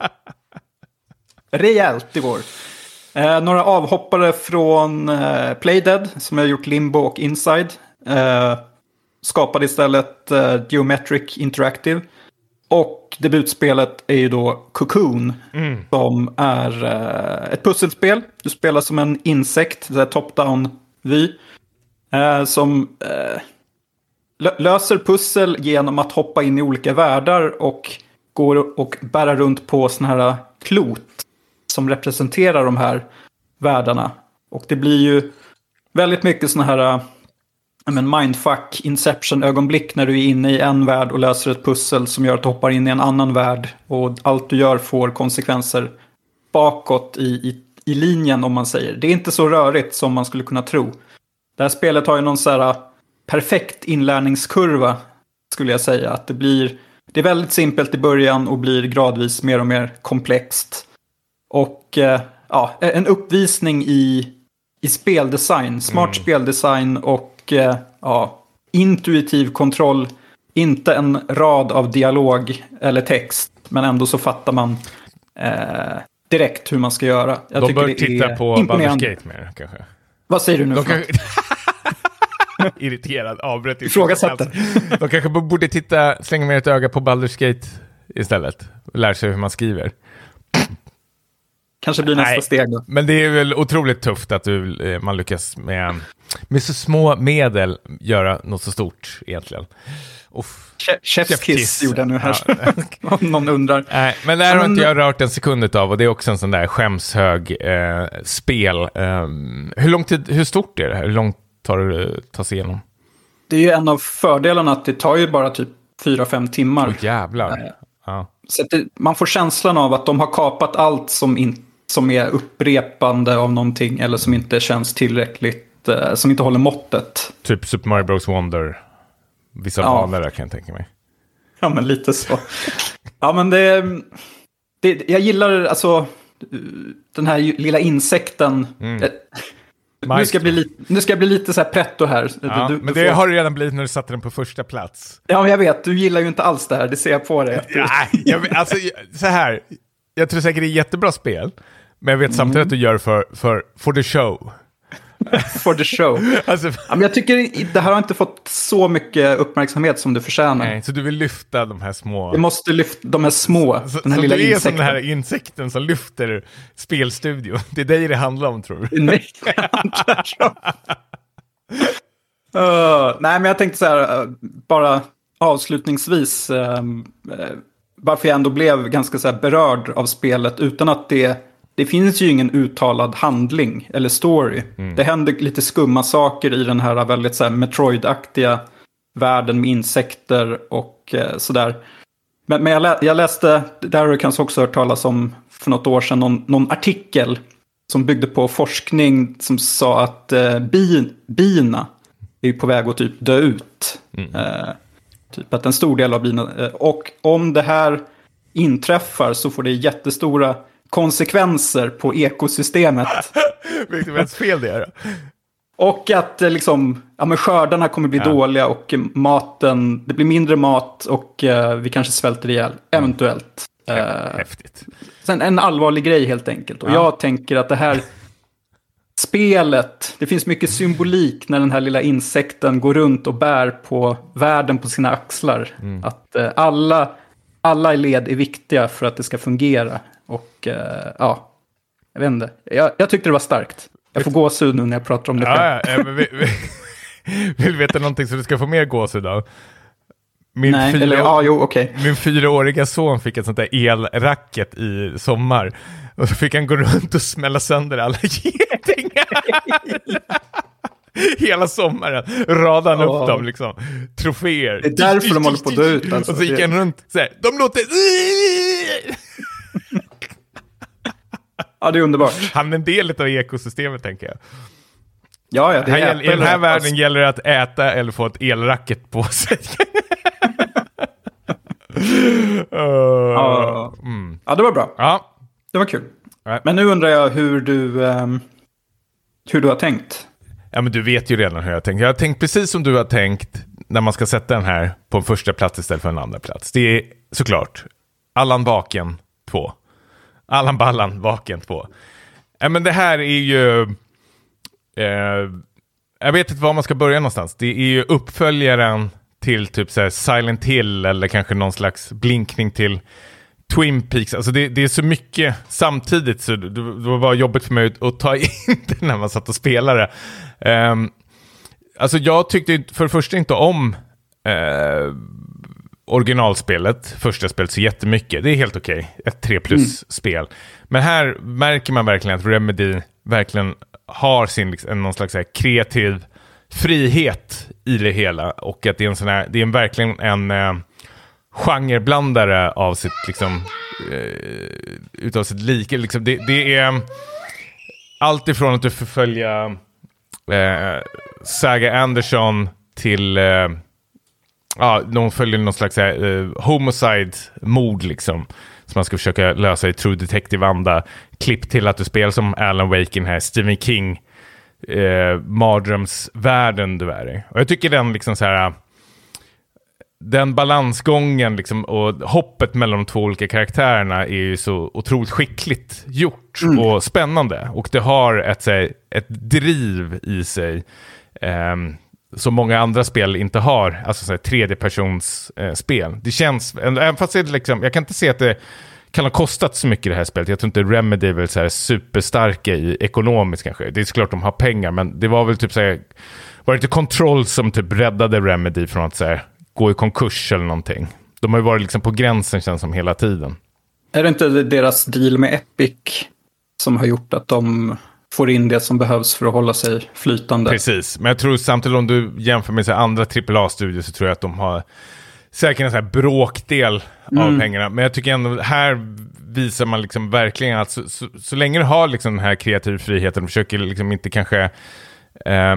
Rejält igår. Eh, några avhoppare från eh, Playdead som har gjort Limbo och Inside. Eh, skapade istället eh, Geometric Interactive. Och debutspelet är ju då Cocoon. Mm. Som är eh, ett pusselspel. Du spelar som en insekt, top-down-vy. Eh, som eh, lö- löser pussel genom att hoppa in i olika världar. Och går och bära runt på såna här klot som representerar de här världarna. Och det blir ju väldigt mycket såna här men mindfuck, inception-ögonblick när du är inne i en värld och löser ett pussel som gör att du hoppar in i en annan värld. Och allt du gör får konsekvenser bakåt i, i, i linjen, om man säger. Det är inte så rörigt som man skulle kunna tro. Det här spelet har ju någon så här perfekt inlärningskurva, skulle jag säga. Att det blir, det är väldigt simpelt i början och blir gradvis mer och mer komplext. Och eh, ja, en uppvisning i, i speldesign, smart mm. speldesign och eh, ja, intuitiv kontroll. Inte en rad av dialog eller text, men ändå så fattar man eh, direkt hur man ska göra. Jag De bör det titta är på Baldur's Gate mer, kanske. Vad säger du nu? De kan... Irriterad, avbröt. Ifrågasätter. De kanske borde titta, slänga med ett öga på Baldur's Gate istället. Lära sig hur man skriver. Kanske blir nästa Nej, steg då. Men det är väl otroligt tufft att du, man lyckas med, med så små medel göra något så stort egentligen. Chef's kiss gjorde jag nu här, ja. Om någon undrar. Nej, men det här har inte jag rört en sekund av, och det är också en sån där skämshög eh, spel. Um, hur lång tid, hur stort är det här? Hur långt tar det att ta sig igenom? Det är ju en av fördelarna att det tar ju bara typ fyra fem timmar. Åh, jävlar. Eh, ja. Så att det, man får känslan av att de har kapat allt som, in, som är upprepande av någonting, eller som inte känns tillräckligt, eh, som inte håller måttet. Typ Super Mario Bros. Wonder. Vissa ja. banor där kan jag tänka mig. Ja, men lite så. Ja, men det, det... Jag gillar alltså den här lilla insekten. Mm. Jag, nu, ska jag bli li, nu ska jag bli lite så här pretto här. Ja, du, men du det får... har du redan blivit när du satte den på första plats. Ja, men jag vet. Du gillar ju inte alls det här. Det ser jag på dig. Ja, jag, alltså, så här. Jag tror säkert det är ett jättebra spel. Men jag vet mm. samtidigt att du gör för, för for the show. For the show. Alltså, ja, men jag tycker det här har inte fått så mycket uppmärksamhet som du förtjänar. Nej, så du vill lyfta de här små... Du måste lyfta de här små. Så, den här så lilla du är insekten. som den här insekten som lyfter spelstudio. Det är dig det handlar om, tror du? Nej, det handlar om. uh, nej, men jag tänkte så här, uh, bara avslutningsvis, uh, uh, varför jag ändå blev ganska så här berörd av spelet utan att det... Det finns ju ingen uttalad handling eller story. Mm. Det händer lite skumma saker i den här väldigt så här Metroid-aktiga världen med insekter och eh, sådär. Men, men jag, lä- jag läste, där har du kanske också hört talas om för något år sedan, någon, någon artikel som byggde på forskning som sa att eh, bin, bina är på väg att typ dö ut. Mm. Eh, typ att en stor del av bina... Eh, och om det här inträffar så får det jättestora konsekvenser på ekosystemet. Vilket är ett fel det är. Och att liksom, ja, men skördarna kommer bli ja. dåliga och maten, det blir mindre mat och uh, vi kanske svälter ihjäl, eventuellt. Uh, Häftigt. Sen en allvarlig grej helt enkelt. Och ja. jag tänker att det här spelet, det finns mycket symbolik när den här lilla insekten går runt och bär på världen på sina axlar. Mm. Att uh, alla, alla led är viktiga för att det ska fungera. Och uh, ja, jag vet inte. Jag, jag tyckte det var starkt. Jag får gåshud nu när jag pratar om det själv. Ja, ja, men vi, vi, vill du veta någonting så du ska få mer gåshud av? Min, Nej, fyra, eller, ja, jo, okay. min fyraåriga son fick ett sånt där elracket i sommar. Och så fick han gå runt och smälla sönder alla getingar. Hela sommaren radade han oh. upp dem, liksom. Troféer. Det är därför de håller på att dö ut. Alltså. Och så gick han runt så här, de låter... Ja, det är underbart. Han är en del av ekosystemet, tänker jag. Ja, ja. Det är I den här världen fast... gäller det att äta eller få ett elracket på sig. uh, ja. Mm. ja, det var bra. Ja. Det var kul. Ja. Men nu undrar jag hur du, um, hur du har tänkt. Ja, men du vet ju redan hur jag har tänkt. Jag har tänkt precis som du har tänkt när man ska sätta den här på en första plats istället för en andra plats. Det är såklart Allan Baken två. Allan Ballan Vaken två. Ja, men det här är ju... Eh, jag vet inte var man ska börja någonstans. Det är ju uppföljaren till typ så här Silent Hill eller kanske någon slags blinkning till Twin Peaks. Alltså det, det är så mycket samtidigt så det, det var jobbigt för mig att ta in det när man satt och spelade. Eh, alltså jag tyckte för det första inte om... Eh, originalspelet, första spelet, så jättemycket. Det är helt okej. Okay. Ett tre plus-spel. Mm. Men här märker man verkligen att Remedy verkligen har sin liksom, någon slags här, kreativ frihet i det hela. Och att det är en sån här, det är en, verkligen en eh, genreblandare av sitt liksom eh, utav sitt like. Liksom, det, det är allt ifrån att du förfölja eh, Saga Anderson till eh, ja, de följer någon slags uh, homicide-mord liksom, som man ska försöka lösa i True Detective-anda. Klipp till att du spelar som Alan Wake i den här Stephen King uh, mardrömsvärlden du är i. Och jag tycker den liksom så här, den balansgången liksom, och hoppet mellan de två olika karaktärerna är ju så otroligt skickligt gjort mm. och spännande. Och det har ett, så här, ett driv i sig um, som många andra spel inte har, alltså så här tredjepersons eh, spel. Det känns, även fast det liksom, jag kan inte se att det kan ha kostat så mycket det här spelet. Jag tror inte Remedy är väl så här superstarka i ekonomiskt kanske. Det är såklart de har pengar, men det var väl typ så här, var det inte Control som typ räddade Remedy från att så här, gå i konkurs eller någonting? De har ju varit liksom på gränsen, känns som, hela tiden. Är det inte deras deal med Epic som har gjort att de får in det som behövs för att hålla sig flytande? Precis, men jag tror samtidigt om du jämför med så här andra trippel A-studier så tror jag att de har säkert en så här bråkdel av mm. pengarna. Men jag tycker ändå här visar man liksom verkligen att så, så, så länge du har liksom den här kreativa friheten och försöker liksom inte kanske eh,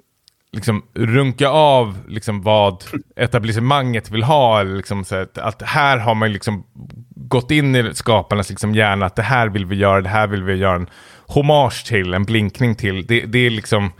liksom runka av liksom vad etablissemanget vill ha, eller liksom så att, att här har man liksom gått in i skaparnas liksom hjärna att det här vill vi göra, det här vill vi göra en hommage till, en blinkning till. Det, det är liksom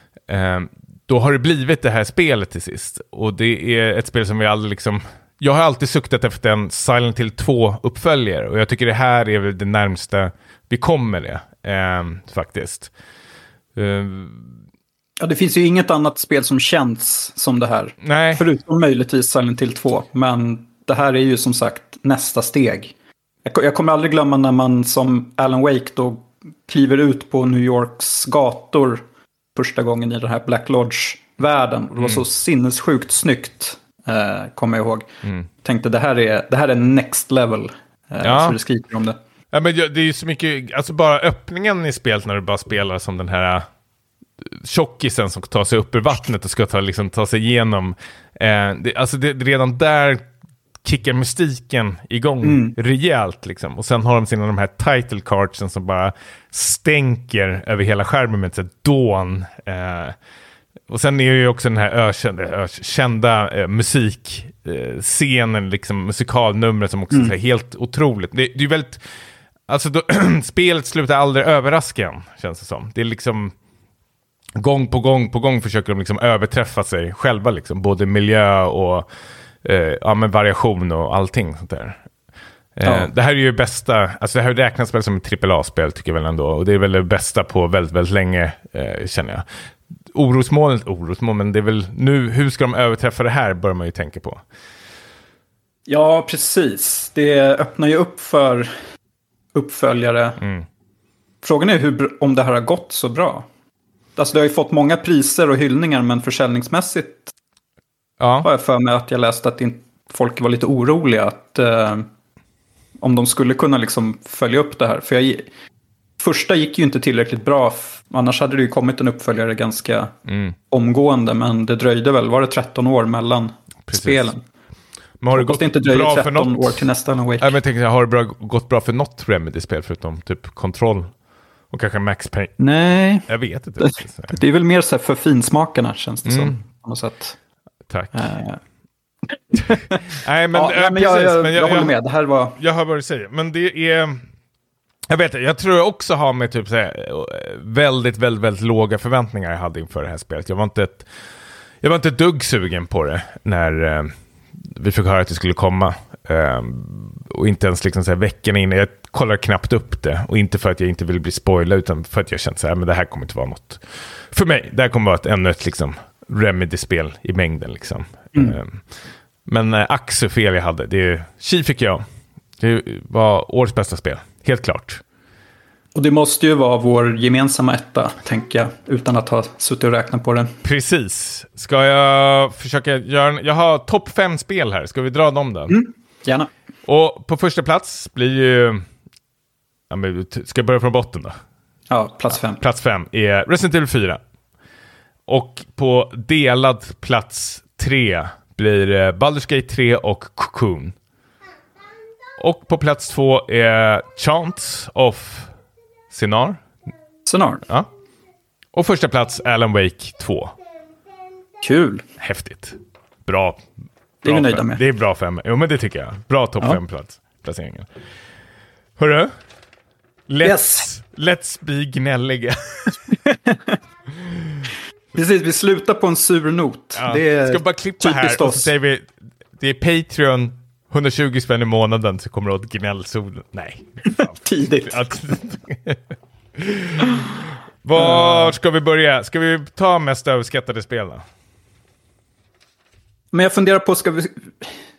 eh, då har det blivit det här spelet till sist. Och det är ett spel som vi aldrig liksom... Jag har alltid suktat efter en Silent Hill två-uppföljare. Och jag tycker det här är väl det närmsta vi kommer det. Eh, faktiskt. Eh, ja, det finns ju inget annat spel som känns som det här. Nej. Förutom möjligtvis Silent Hill två. Men det här är ju som sagt nästa steg. Jag, jag kommer aldrig glömma när man som Alan Wake då kliver ut på New Yorks gator första gången i den här Black Lodge-världen. Det var mm. så sinnessjukt snyggt, eh, kommer jag ihåg. Mm. Tänkte det här är, det här är next level, eh, ja. Så det skriker om det. Ja, men det är ju så mycket, alltså bara öppningen i spelet när du bara spelar som den här tjockisen som tar sig upp ur vattnet och ska ta, liksom, ta sig igenom. Eh, det, alltså det, redan där kickar mystiken igång mm. rejält liksom. Och sen har de sina de här title cardsen som bara stänker över hela skärmen med ett dån. Eh, och sen är det ju också den här ökända, ökända eh, musikscenen, eh, liksom musikalnumret som också mm. är helt otroligt. Det, det är ju väldigt, alltså då, spelet slutar aldrig överraska en, känns det som. Det är liksom gång på gång på gång försöker de liksom överträffa sig själva liksom, både miljö och Uh, ja, men variation och allting sånt där. Uh, ja. Det här är ju bästa, alltså det här räknas väl som ett trippel A-spel tycker jag väl ändå, och det är väl det bästa på väldigt, väldigt länge, uh, känner jag. Orosmolnet, orosmoln, men det är väl nu, hur ska de överträffa det här, bör man ju tänka på. Ja, precis. Det öppnar ju upp för uppföljare. Mm. Frågan är hur, om det här har gått så bra. Alltså det har ju fått många priser och hyllningar, men försäljningsmässigt ja. Har jag för mig att jag läste att folk var lite oroliga att eh, om de skulle kunna liksom följa upp det här. För jag, första gick ju inte tillräckligt bra, annars hade det ju kommit en uppföljare ganska mm. omgående, men det dröjde väl, var det tretton år mellan Precis. Spelen. Men har det gått det inte dröjde bra tretton för något? År till nästa Alan Wake? Ja, men jag tänker, har det bra, gått bra för något Remedy-spel förutom typ Control och kanske Max Payne? Nej. Jag vet inte. Det, det är väl mer så här för finsmakarna, känns det mm. som. På något sätt. Tack. Uh. nej, men, ja, äh, men, jag, jag, men jag, jag håller med. Det här var... Jag hör vad du säger. Men det är... Jag vet inte, jag tror jag också har med typ så här, väldigt, väldigt, väldigt låga förväntningar jag hade inför det här spelet. Jag var inte ett, jag var inte ett dugg sugen på det när uh, vi fick höra att det skulle komma. Uh, och inte ens liksom så här veckan innan. Jag kollar knappt upp det. Och inte för att jag inte vill bli spoilad, utan för att jag kände så här, men det här kommer inte vara något. För mig, det här kommer vara ett, ännu ett liksom Remedy-spel i mängden liksom. Mm. Um, men uh, ack så fel jag hade. Det tji fick jag. Det var årets bästa spel. Helt klart. Och det måste ju vara vår gemensamma etta, tänker jag, utan att ha suttit och räknat på den. Precis. Ska jag försöka göra en... Jag har topp fem spel här. Ska vi dra dem då? Mm, gärna. Och på första plats blir ju... Ja, men, ska jag börja från botten då? Ja, plats fem. Plats fem är Resident Evil fyra. Och på delad plats tre blir Baldur's Gate tre och Cocoon. Och på plats två är Chants of Sinar. Sinar? Ja. Och första plats Alan Wake två. Kul. Häftigt. Bra. Det är vi nöjda fem. med. Det är bra fem. Jo, men det tycker jag. Bra topp ja. fem plats. Placeringen. Hörru? Let's, yes. let's be gnälliga. Precis, vi slutar på en sur not. Ja. Det är ska bara klippa här och så säger vi det är Patreon hundratjugo spänn i månaden så kommer det åt gnällsolen. Nej. Tidigt. Var ska vi börja? Ska vi ta mest överskattade spel då? Men jag funderar på, ska vi...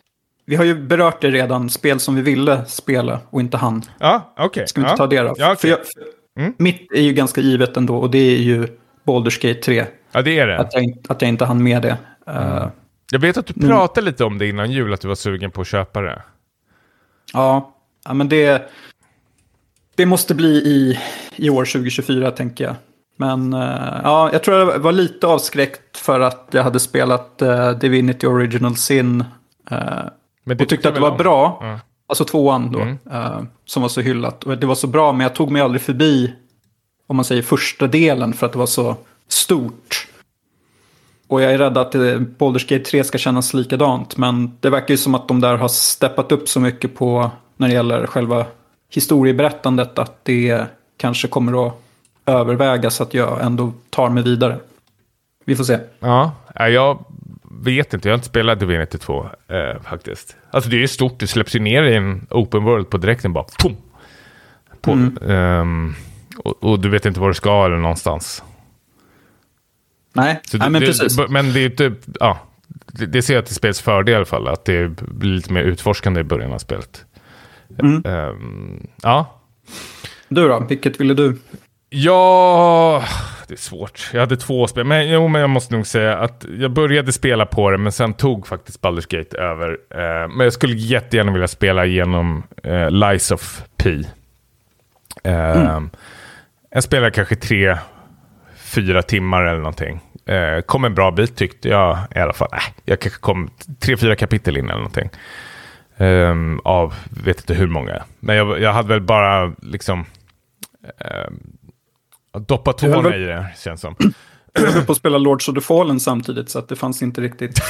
vi har ju berört det redan, spel som vi ville spela och inte han. Ja, okej. Okay. Ska vi inte ja. ta det då? Ja, okay. För jag, för mm. Mitt är ju ganska givet ändå, och det är ju Baldur's Gate tre. Ja, det är det. Att jag, att jag inte hann med det. Mm. Uh, jag vet att du pratade mm. lite om det innan jul, att du var sugen på att köpa det. Ja, ja men det, det måste bli i, i år tjugo tjugofyra, tänker jag. Men uh, ja, jag tror jag var lite avskräckt för att jag hade spelat uh, Divinity Original Sin uh, men det och tyckte att det var om. bra. Mm. Alltså tvåan då, mm. uh, som var så hyllat. Och det var så bra, men jag tog mig aldrig förbi, om man säger första delen, för att det var så stort. Och jag är rädd att Baldur's Gate tre ska kännas likadant. Men det verkar ju som att de där har steppat upp så mycket på när det gäller själva historieberättandet att det kanske kommer att övervägas att jag ändå tar mig vidare. Vi får se. Ja, jag vet inte. Jag har inte spelat Divinity två eh, faktiskt. Alltså det är ju stort. Det släpps ju ner i en open world på direkten bara. Pum! På, mm. um, och, och du vet inte var du ska eller någonstans. Nej, Så Nej det, men precis. Det, men det är typ, ja, det, det ser jag till spels fördel i alla fall. Att det blir lite mer utforskande i början av spelet. Mm. Um, ja. Du då? Vilket ville du? Ja, det är svårt. Jag hade två spel. Men, jo, men jag måste nog säga att jag började spela på det, men sen tog faktiskt Baldur's Gate över. Uh, men jag skulle jättegärna vilja spela igenom uh, Lies of P. Uh, mm. Jag spelade kanske tre, fyra timmar eller någonting. Uh, kom en bra bit tyckte jag i alla fall. Äh, jag kanske kom tre, fyra kapitel in eller någonting. Um, av, vet inte hur många. Men jag, jag hade väl bara liksom... Um, doppa tårna i det, känns som. Jag höll på att spela Lords of the Fallen samtidigt, så att det fanns inte riktigt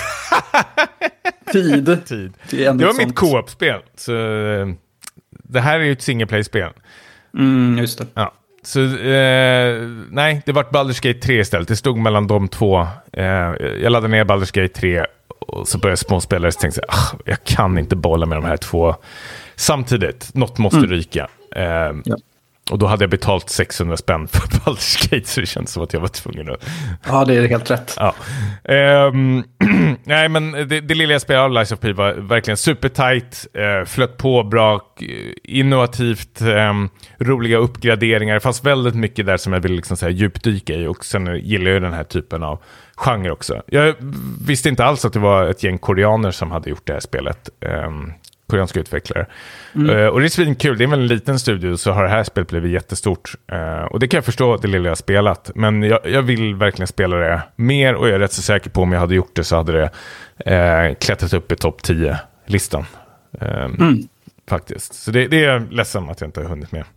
tid. tid. Det var mitt sånt. Co-op-spel. Så det här är ju ett single-play-spel. Mm, just det. Ja. Så eh, nej, det var Baldur's Gate tre istället. Det stod mellan de två. Eh, jag laddade ner Baldur's Gate tre och så började småspelare och tänkte jag, ah, jag kan inte bolla med de här två samtidigt. Något måste mm. ryka. Eh, ja. Och då hade jag betalt sexhundra spänn för Baldur's Gate, så det känns som att jag var tvungen att... Ja, det är helt rätt. Ja. Um, nej, men det, det lilla jag spelade av Lies of P var verkligen supertight, uh, flöt på bra, innovativt, um, roliga uppgraderingar. Det fanns väldigt mycket där som jag ville liksom säga djupdyka i, och sen gillar jag den här typen av genre också. Jag visste inte alls att det var ett gäng koreaner som hade gjort det här spelet. Um, koreanska utvecklare. Mm. Uh, och det är svinkul. Det är väl en liten studio, så har det här spelet blivit jättestort. Uh, och det kan jag förstå, det lilla jag har spelat. Men jag, jag vill verkligen spela det mer, och jag är rätt så säker på om jag hade gjort det så hade det uh, klättrat upp i topp tio-listan. Uh, mm. Faktiskt. Så det, det är ledsen att jag inte har hunnit med.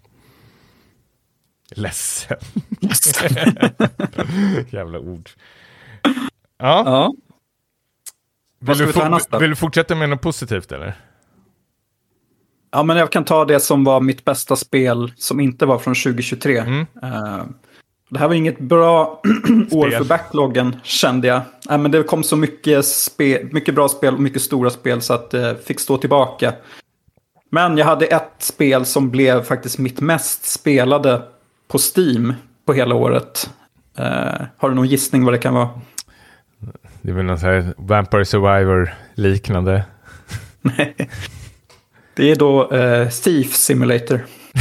Ledsen. Jävla ord. Ja. Ja. Vill du, for- vill du fortsätta med något positivt, eller? Ja, men jag kan ta det som var mitt bästa spel som inte var från tjugo tjugotre. Mm. Uh, det här var inget bra år för backloggen, kände jag. Uh, men det kom så mycket, spe- mycket bra spel och mycket stora spel så att det uh, fick stå tillbaka. Men jag hade ett spel som blev faktiskt mitt mest spelade på Steam på hela året. Uh, har du någon gissning vad det kan vara? Det är väl någon så här Vampire Survivor-liknande. Nej. Det är då uh, Thief Simulator.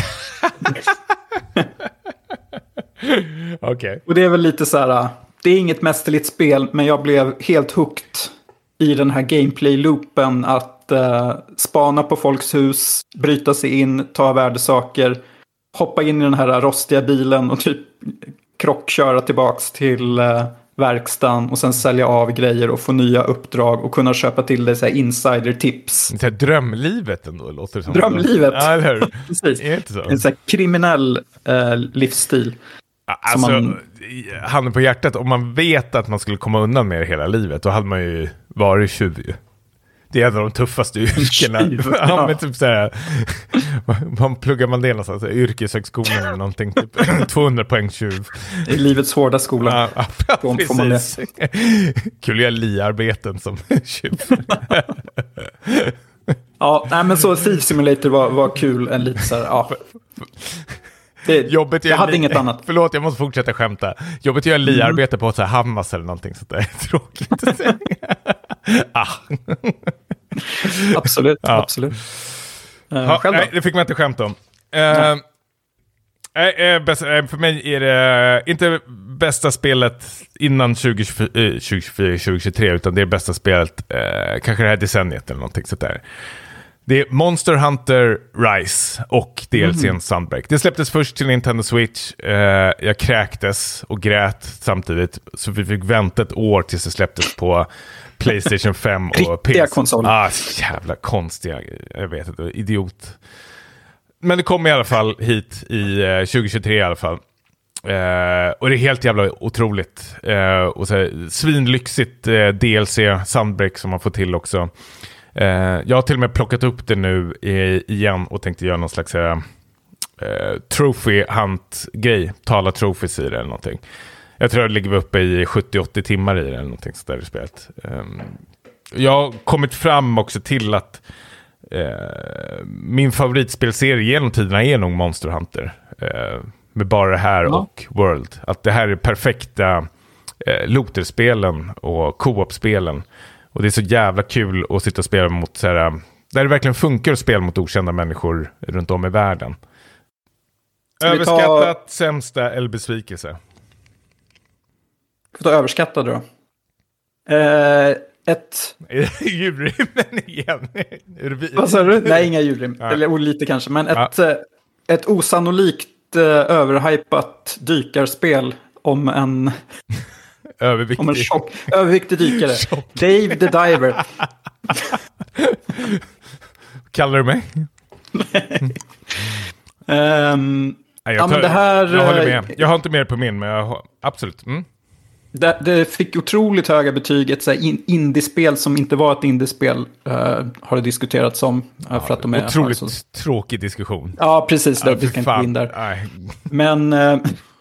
Okej. Okay. Och det är väl lite så här, det är inget mästerligt spel, men jag blev helt hooked i den här gameplay-loopen att uh, spana på folks hus, bryta sig in, ta värdesaker, hoppa in i den här rostiga bilen och typ krockköra tillbaks till uh, verkstaden och sen sälja av grejer och få nya uppdrag och kunna köpa till det så här insider-tips. Det här drömlivet ändå, låter det som. Drömlivet. Ja, eller hur? Precis. Är det inte så? En så här kriminell uh, livsstil. Alltså, man... handen på hjärtat, om man vet att man skulle komma undan med det hela livet, då hade man ju varit tjuv ju. Det är en av de tuffaste yrkena. Ja, ja, men typ så här, man pluggar man det någonstans, yrkeshögskolan eller någonting, typ tvåhundra poäng tjuv. I livets hårda skola. Ja, ja, precis. Kul att göra liarbeten som tjuv. Ja, nej, men så Thief Simulator var, var kul, en lite så här, ja. Det, Jobbet jag hade li- inget annat. Förlåt, jag måste fortsätta skämta. Jobbet gör liarbete mm. på ett så här Hamas eller någonting, så det är tråkigt att säga. ah. absolut, Ja. absolut. Uh, Ja, själv då? nej, det fick man inte skämt om. Uh, nej, eh, bäst, eh, för mig är det inte bästa spelet innan tjugo tjugofyra, tjugo tjugotre, utan det är bästa spelet eh, kanske det här decenniet eller någonting sånt där. Det är Monster Hunter Rise och D L C:n mm. Sunbreak. Det släpptes först till Nintendo Switch. Uh, jag kräktes och grät samtidigt, så vi fick vänta ett år tills det släpptes på PlayStation fem och P C. konsoler. Ah, jävla konstiga, jag vet inte, idiot. Men det kom i alla fall hit i uh, tjugo tjugotre i alla fall. Uh, och det är helt jävla otroligt. Uh, och så här, svinlyxigt uh, D L C Sunbreak som man får till också. Uh, jag har till och med plockat upp det nu i, igen och tänkte göra någon slags uh, uh, trophy hunt-grej. Tala trophies i det eller någonting. Jag tror att det ligger uppe i sjuttio åttio timmar i det eller någonting sådär i spelet. Um, jag har kommit fram också till att uh, min favoritspelserie genom tiderna är nog Monster Hunter. Uh, med bara det här ja. och World. Att det här är perfekta uh, looterspelen och co-op-spelen. Och det är så jävla kul att sitta och spela mot så här, där det verkligen funkar att spela mot okända människor runt om i världen. Överskattat, ta... sämsta eller besvikelse? Får ta överskattade då. Eh, ett... Djurrymmen igen. Vad sa du? Nej, inga djurrym. Ja. Eller lite kanske. Men ett, ja. ett osannolikt uh, överhypat dykarspel om en... Överviktig. Om en tjock, överviktig dykare. Tjock. Dave the Diver. Kallar du mig? um, Nej, jag, ja, tar, men det här, jag håller med. Jag har inte mer på min, men jag har, absolut. Mm. Det, det fick otroligt höga betyg. Ett så här in, indiespel som inte var ett indiespel uh, har det diskuterats om. Uh, ja, för att de är, otroligt alltså, tråkig diskussion. Ja, precis. Ja, vi ska inte gå in där. Nej. Men uh,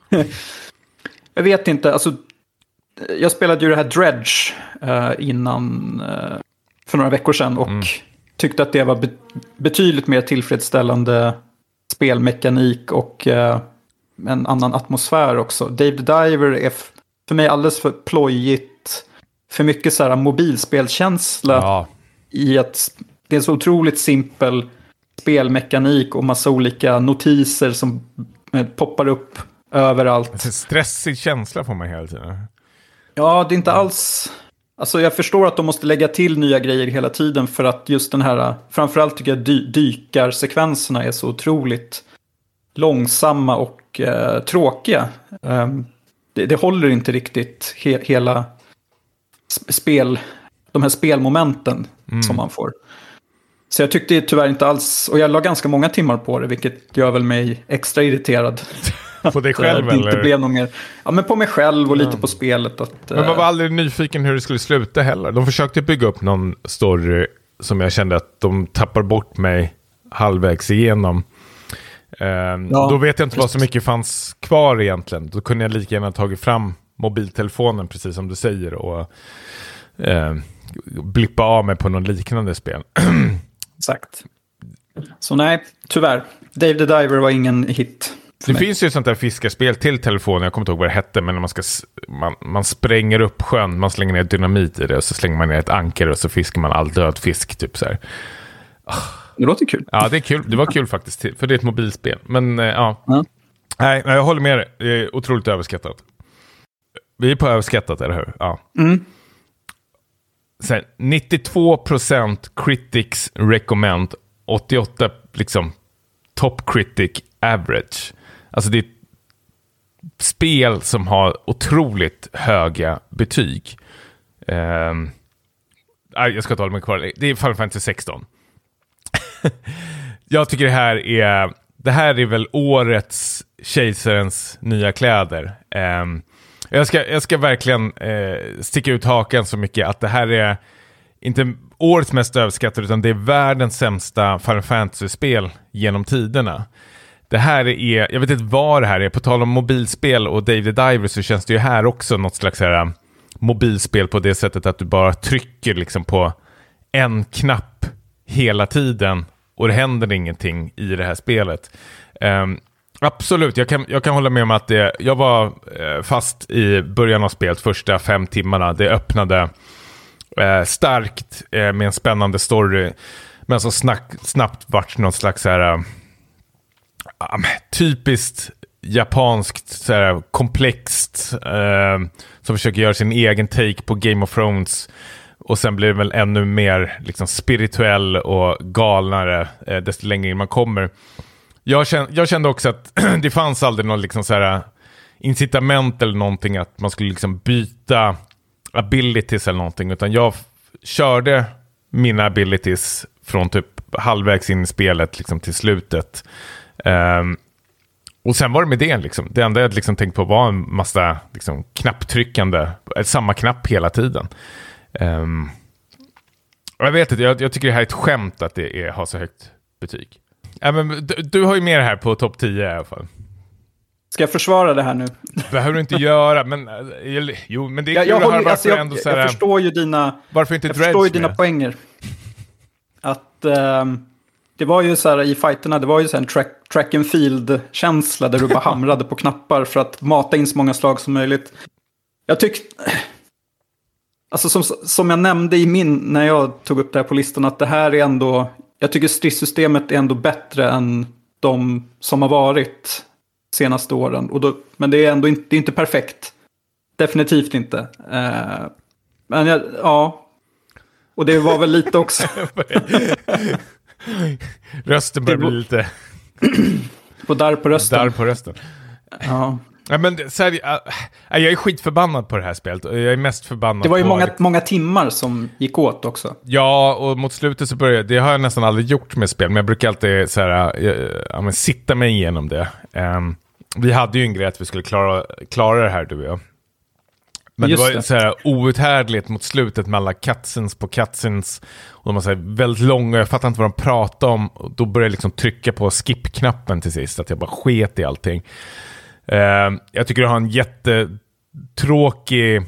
jag vet inte. Alltså, jag spelade ju det här Dredge uh, innan uh, för några veckor sedan och mm. tyckte att det var be- betydligt mer tillfredsställande spelmekanik och uh, en annan atmosfär också. Dave the Diver är f- för mig alldeles för plojigt, för mycket så här mobilspelkänsla ja. i att det är så otroligt simpel spelmekanik och massa olika notiser som uh, poppar upp överallt. Stressig känsla får man hela tiden. Ja, det är inte alls... Alltså jag förstår att de måste lägga till nya grejer hela tiden för att just den här... Framförallt tycker jag dy- dykarsekvenserna är så otroligt långsamma och eh, tråkiga. Um, det, det håller inte riktigt he- hela spel... De här spelmomenten mm. som man får. Så jag tyckte tyvärr inte alls... Och jag la ganska många timmar på det, vilket gör väl mig extra irriterad. På dig själv det eller? Inte blev någon mer, ja, men på mig själv och lite ja. på spelet. Att, men man var aldrig nyfiken hur det skulle sluta heller. De försökte bygga upp någon story som jag kände att de tappar bort mig halvvägs igenom. Uh, ja, då vet jag inte vad så mycket fanns kvar egentligen. Då kunde jag lika gärna tagit fram mobiltelefonen precis som du säger och uh, blippa av mig på någon liknande spel. Exakt. Så nej, tyvärr. Dave the Diver var ingen hit. Det mig. Finns ju sånt där fiskarspel till telefonen. Jag kommer inte ihåg vad det hette, men man, ska, man, man spränger upp sjön, man slänger ner dynamit i det och så slänger man ner ett anker och så fiskar man all död fisk typ så här. Det låter kul. Ja, det är kul. Det var kul faktiskt, för det är ett mobilspel. Men ja, mm. nej, jag håller med dig. Det är otroligt överskattat. Vi är på överskattat, eller hur? Ja. Mm. Sen, nittiotvå procent critics recommend, åttioåtta liksom top critic average. Alltså det är ett spel som har otroligt höga betyg. Um, jag ska ta mig kvar. Det är Final Fantasy sexton. Jag tycker det här är det här är väl årets Kejsarens nya kläder. Um, jag, ska, jag ska verkligen uh, sticka ut hakan så mycket att det här är inte årets mest överskattade utan det är världens sämsta Final Fantasy-spel genom tiderna. Det här är, jag vet inte vad det här är, på tal om mobilspel och Dave the Diver så känns det ju här också något slags här mobilspel på det sättet att du bara trycker liksom på en knapp hela tiden och det händer ingenting i det här spelet. Um, absolut, jag kan, jag kan hålla med om att det, jag var eh, fast i början av spelet, första fem timmarna, det öppnade Eh, starkt eh, med en spännande story. Men så snack, snabbt vart någon slags så här, äh, typiskt japanskt så här, komplext eh, som försöker göra sin egen take på Game of Thrones. Och sen blir det väl ännu mer liksom, spirituell och galnare eh, desto längre in man kommer. Jag kände, jag kände också att det fanns aldrig någon liksom, så här, incitament eller någonting att man skulle liksom, byta abilities eller någonting. Utan jag f- körde mina abilities från typ halvvägs in i spelet liksom, till slutet. Um, och sen var det med det liksom. Det enda jag liksom, tänkte på var en massa liksom, knapptryckande. Samma knapp hela tiden. Um, jag vet inte, jag, jag tycker det här är ett skämt att det är, har så högt betyg. Ja, men, du, du har ju med det här på topp tio i alla fall. Ska jag försvara det här nu? Behöver du inte göra, men jo, men det är jag, kul jag, att höra varför alltså, jag, ändå så jag här, förstår ju dina, varför inte jag förstår ju dina med? poänger. Att um, det var ju så här i fighterna, det var ju så här en track, track and field-känsla där du bara hamrade på knappar för att mata in så många slag som möjligt. Jag tyckte... Alltså som, som jag nämnde i min, när jag tog upp det här på listan, att det här är ändå, jag tycker stridssystemet är ändå bättre än de som har varit senaste åren. Och då, men det är ändå inte, det är inte perfekt. Definitivt inte. Uh, men jag, ja, och det var väl lite också. Rösten börjar bli lite... på där på rösten. Där på rösten. Ja. Ja, men så här, jag är skitförbannad på det här spelet. Jag är mest förbannad Det var ju på... många, många timmar som gick åt också. Ja, och mot slutet så började... Det har jag nästan aldrig gjort med spel, men jag brukar alltid så här, ja, men sitta mig igenom det. Um, vi hade ju en grej att vi skulle klara, klara det här, du och jag. Men Just det var det. Så här outhärdligt mot slutet med alla cutscenes på cutscenes. Och de var så här väldigt långa, jag fattar inte vad de pratade om. Och då började jag liksom trycka på skip-knappen till sist, att jag bara sket i allting. Uh, jag tycker du har en jättetråkig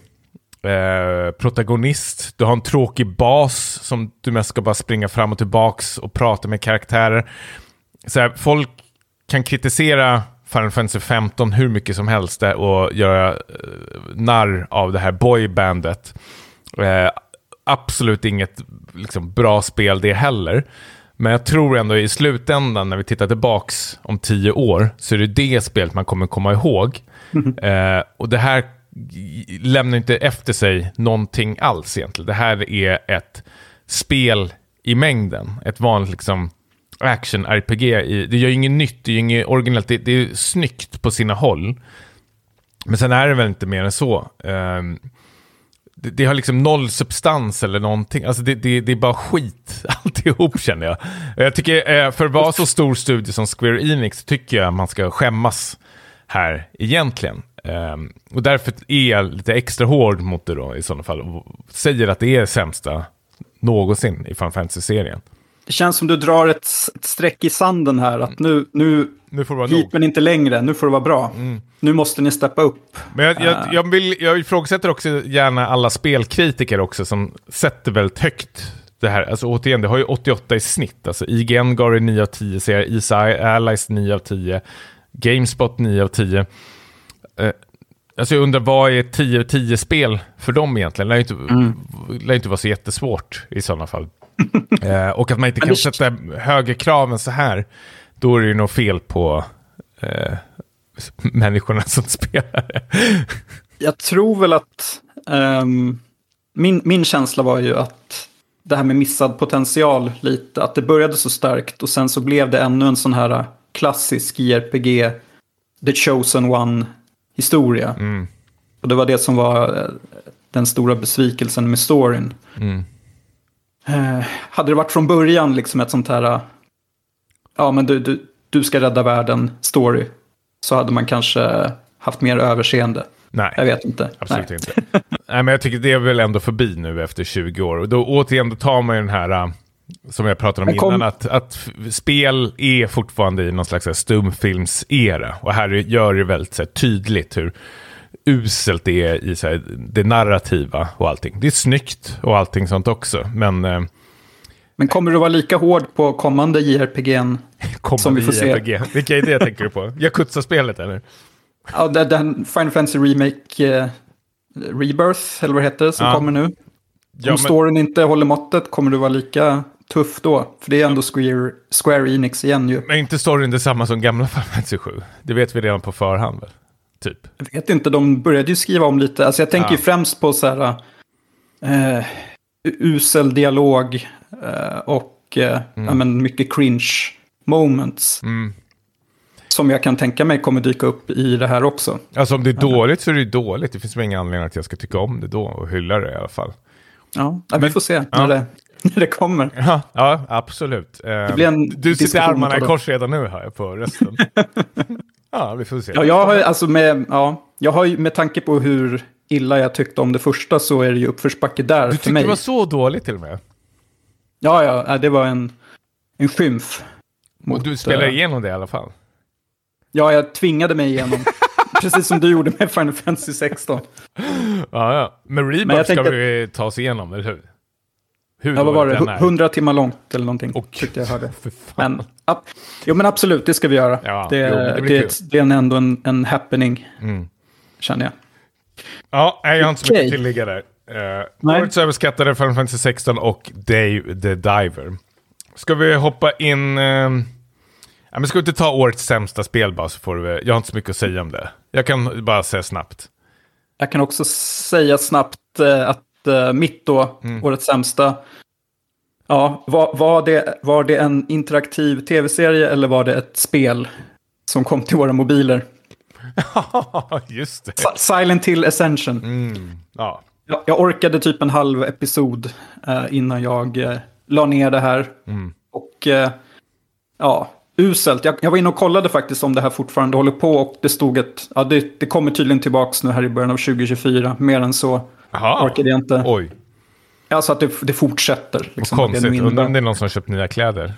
uh, protagonist. Du har en tråkig bas som du mest ska bara springa fram och tillbaks och prata med karaktärer. Så här, folk kan kritisera Final Fantasy femton hur mycket som helst och göra uh, narr av det här boybandet. Uh, absolut inget liksom, bra spel det heller. Men jag tror ändå i slutändan när vi tittar tillbaks om tio år så är det det spelet man kommer komma ihåg. Mm. Eh, och det här lämnar inte efter sig någonting alls egentligen. Det här är ett spel i mängden. Ett vanligt liksom action-R P G. I, det gör ju inget nytt, det är inget originellt. Det, det är snyggt på sina håll. Men sen är det väl inte mer än så. Eh, Det, det har liksom noll substans eller någonting. Alltså det, det, det är bara skit alltihop, känner jag. Jag tycker, för att vara så stor studio som Square Enix tycker jag man ska skämmas här egentligen. Um, och därför är jag lite extra hård mot det då i sådana fall. Och säger att det är sämsta någonsin i Final Fantasy-serien. Det känns som du drar ett, ett streck i sanden här. Att nu, nu, nu får det vara hit men inte längre. Nu får det vara bra. Mm. Nu måste ni steppa upp. Men jag, jag, jag, vill, jag ifrågasätter också gärna alla spelkritiker också som sätter väldigt högt det här. Alltså återigen, det har ju åttioåtta i snitt. Alltså I G N gav det nio av tio, C R Easy Allies nio av tio, GameSpot nio av tio. Uh, alltså jag undrar, vad är tio av tio spel för dem egentligen? Det lär inte, mm. lär inte vara så jättesvårt i sådana fall. uh, och att man inte kan sätta högre krav än så här, då är det ju nog fel på uh, människorna som spelar. Jag tror väl att um, min, min känsla var ju att det här med missad potential lite, att det började så starkt och sen så blev det ännu en sån här klassisk J R P G The Chosen One historia. Mm. Och det var det som var den stora besvikelsen med storyn. Mm. Uh, hade det varit från början liksom ett sånt här ja men du, du, du ska rädda världen story, så hade man kanske haft mer överseende. Nej, jag vet inte. Absolut Nej. inte. Nej, men jag tycker det är väl ändå förbi nu efter tjugo år. Och då återigen då tar man ju den här, som jag pratade om kom... innan, att, att spel är fortfarande i någon slags stumfilms-era. Och här gör det väldigt så här, tydligt hur uselt det är i så här, det narrativa och allting. Det är snyggt och allting sånt också. Men... Eh, Men kommer du vara lika hård på kommande J R P G som vi får J R P G. Se? Vilka är det tänker du på? Yakuza-spelet eller? Ja, den Final Fantasy Remake uh, Rebirth, eller vad det heter, som ja. kommer nu. Ja, Om storyn inte håller måttet kommer du vara lika tuff då. För det är ändå Square, Square Enix igen ju. Men inte storyn detsamma som gamla Final Fantasy sju. Det vet vi redan på förhand väl? Typ. Jag vet inte, de började ju skriva om lite. Alltså jag tänker ja. ju främst på så här uh, usel dialog uh, och uh, mm. ja, men mycket cringe moments. Mm. Som jag kan tänka mig kommer dyka upp i det här också. Alltså om det är dåligt så är det dåligt. Det finns väl ingen anledning att jag ska tycka om det då och hylla det i alla fall. Ja, ja vi får se ja. när, det, när det kommer. Ja, ja absolut. Det blir en du sitter armarna i kors redan nu här på rösten. Ja, vi får se. Ja, jag har alltså med, ja, jag har ju med tanke på hur illa jag tyckte om det första så är det ju uppförsbacke där du för mig. Du tyckte det var så dåligt till och med? Ja, ja, det var en, en skymf. Mot, och du spelar igenom det i alla fall? Ja, jag tvingade mig igenom. Precis som du gjorde med Final Fantasy sexton. Ja, ja. Men Rebirth ska vi ta oss igenom, eller hur? Hur ja, vad var det? hundra timmar långt eller någonting. Och tyckte jag hörde. Men, ab- jo, men absolut, det ska vi göra. Ja, det, jo, det, det, det är ändå en, en happening, mm. känner jag. Ja, jag har inte så mycket att tillägga där. Uh, årets överskattade Final Fantasy sexton och Dave the Diver. Ska vi hoppa in... Uh, ja, men ska vi inte ta årets sämsta spel bara så får vi... Jag har inte så mycket att säga om det. Jag kan bara säga snabbt. Jag kan också säga snabbt uh, att uh, mitt då, mm. årets sämsta... Ja, var, var, det, var det en interaktiv tv-serie eller var det ett spel som kom till våra mobiler? Just det. Silent Hill Ascension. Mm. Ja. Jag, jag orkade typ en halv episod uh, innan jag uh, la ner det här. Mm. Och uh, ja, uselt. Jag, jag var inne och kollade faktiskt om det här fortfarande håller på och det stod att ja, det, det kommer tydligen tillbaks nu här i början av tjugo tjugofyra. Mer än så Aha. orkade jag inte. Oj. Alltså att det, det fortsätter. Liksom, konstigt, undrar om det är någon som har köpt nya kläder.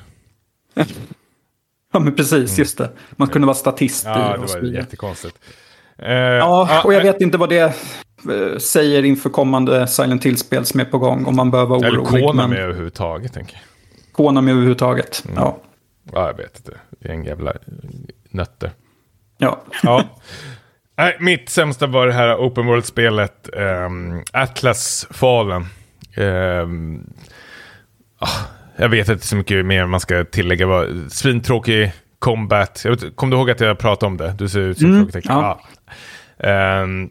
Ja, men precis, mm. just det. Man kunde vara statist. Ja, i det var jättekonstigt. Uh, ja, och jag uh, vet inte vad det uh, säger inför kommande Silent Hill-spel som är på gång. Om man behöver vara orolig. Eller Konami men... överhuvudtaget, tänker jag. Konami överhuvudtaget, mm. ja. Ja, jag vet inte. Det är en jävla nötter. Ja. ja. Nej, mitt sämsta var det här open world-spelet um, Atlas Fallen. Um, oh, jag vet inte så mycket mer man ska tillägga. Var svintråkig combat. Jag vet, kom du ihåg att jag pratade om det? Du ser ut som mm, frågetecken. Ja. Ja. Um,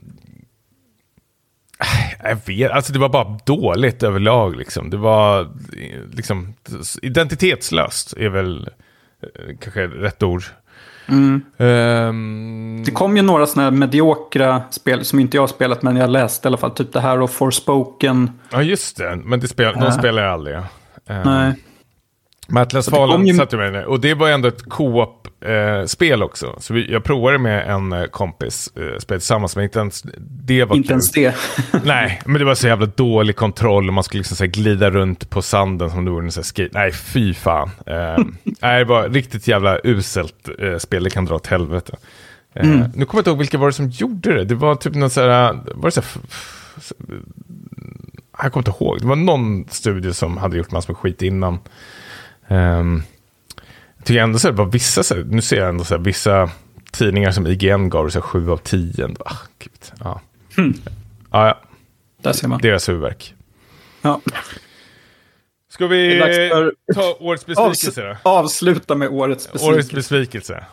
jag vet, alltså det var bara dåligt överlag liksom. Det var liksom identitetslöst är väl eh, kanske rätt ord. Mm. Um, det kom ju några sådana här mediokra spel som inte jag har spelat men jag läste i alla fall typ det här och Forspoken. Ja just det, men det spel, uh. de spelar jag aldrig. Um, Nej. Atlas Fallen ju... satt jag med det. Och det var ändå ett co-op-spel eh, också. Så vi, jag provade med en eh, kompis eh, spel tillsammans. Men inte ens det var Inte kul. ens det. Nej, men det var så jävla dålig kontroll. Och man skulle liksom så här, glida runt på sanden som det vore en sån här skate. Nej, fy fan. Eh, nej, det var riktigt jävla uselt eh, spel. Det kan dra åt helvete. Eh, mm. Nu kommer jag inte ihåg vilka var det som gjorde det. Det var typ någon så här... Var det så här f- f- jag kommer inte ihåg. Det var någon studio som hade gjort massor med skit innan. Um, jag tycker ändå så här, bara vissa så här, nu ser jag ändå så här, vissa tidningar som I G N gav så här, sju av tio. Ah, gud. Ja. Hmm. Ah, ja. Där ser man. Deras huvudverk. Ja. Ska vi för... ta årets besvikelse då? Avs- avsluta med årets besvikelse. Årets besvikelse.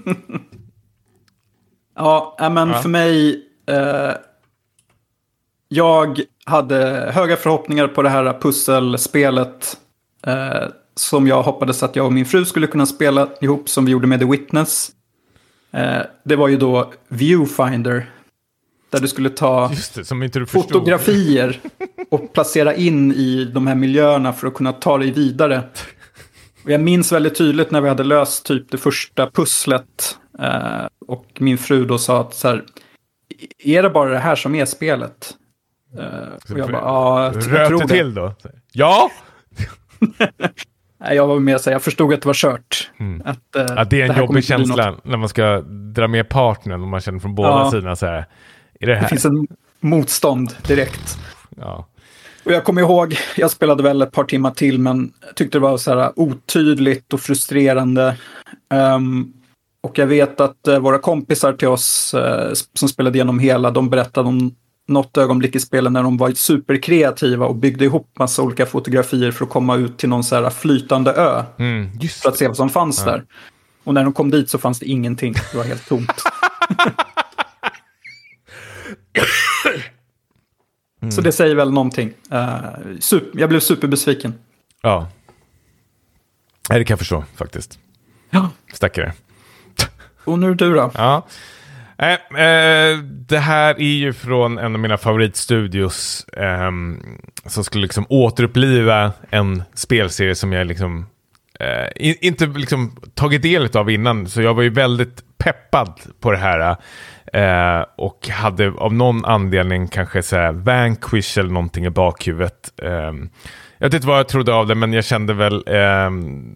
ja, men ja. För mig eh, jag hade höga förhoppningar på det här pusselspelet eh, som jag hoppades att jag och min fru skulle kunna spela ihop som vi gjorde med The Witness. Eh, det var ju då Viewfinder. Där du skulle ta Just det, som inte du fotografier och placera in i de här miljöerna för att kunna ta dig vidare. Och jag minns väldigt tydligt när vi hade löst typ det första pusslet. Eh, och min fru då sa att så här, är det bara det här som är spelet? Eh, och jag bara, ja, jag, jag tror det. till då? Ja! Nej, jag var med så jag förstod att det var kört. Mm. Att, uh, ja, det är en det jobbig känsla när man ska dra med partnern och man känner från båda ja. sidorna så här. Är det, här? Det finns en motstånd direkt. Ja. Och jag kommer ihåg, jag spelade väl ett par timmar till men tyckte det var så här otydligt och frustrerande. Um, och jag vet att uh, våra kompisar till oss uh, som spelade igenom hela, de berättade om något ögonblick i spelen när de var superkreativa och byggde ihop massa olika fotografier för att komma ut till någon så här flytande ö. Mm, just för att se vad som fanns ja. där. Och när de kom dit så fanns det ingenting. Det var helt tomt. mm. Så det säger väl någonting. Uh, super, jag blev superbesviken. Ja. Nej, det kan jag förstå faktiskt. Ja. Stackare. Och nu är du då? Ja. Eh, eh, det här är ju från en av mina favoritstudios eh, som skulle liksom återuppliva en spelserie som jag liksom eh, in, inte liksom tagit del av innan, så jag var ju väldigt peppad på det här eh, och hade av någon anledning kanske så här Vanquish eller någonting i bakhuvudet. Eh, Jag vet inte vad jag trodde av det, men jag kände väl eh,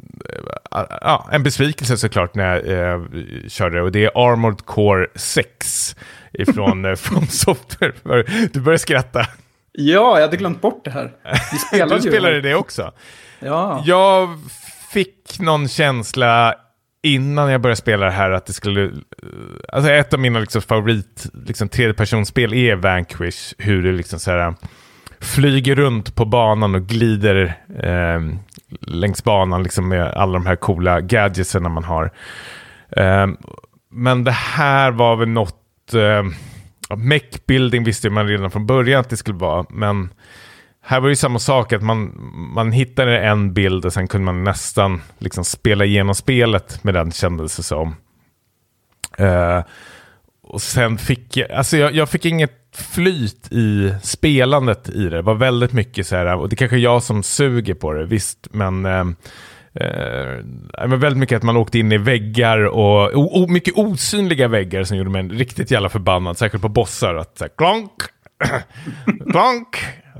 äh, en besvikelse såklart när jag eh, körde. Och det är Armored Core sex ifrån eh, From Software. Du börjar skratta. Ja, jag hade glömt bort det här. Vi spelade du spelade ju det också. Ja. Jag fick någon känsla innan jag började spela det här att det skulle... Alltså ett av mina liksom, favorit liksom, tredjepersonsspel är Vanquish. Hur det liksom så här... flyger runt på banan och glider eh, längs banan liksom med alla de här coola gadgetsen man har. Eh, men det här var väl något eh, mech building visste man redan från början att det skulle vara, men här var det ju samma sak att man, man hittade en bild och sen kunde man nästan liksom spela igenom spelet med den kändelse som. Eh, och sen fick jag, alltså jag, jag fick inget flyt i spelandet i det. Det var väldigt mycket så här, och det är kanske jag som suger på det, visst, men eh, eh, men väldigt mycket att man åkte in i väggar och, och, och mycket osynliga väggar som gjorde mig riktigt jävla förbannad, särskilt på bossar, att så här, klonk klonk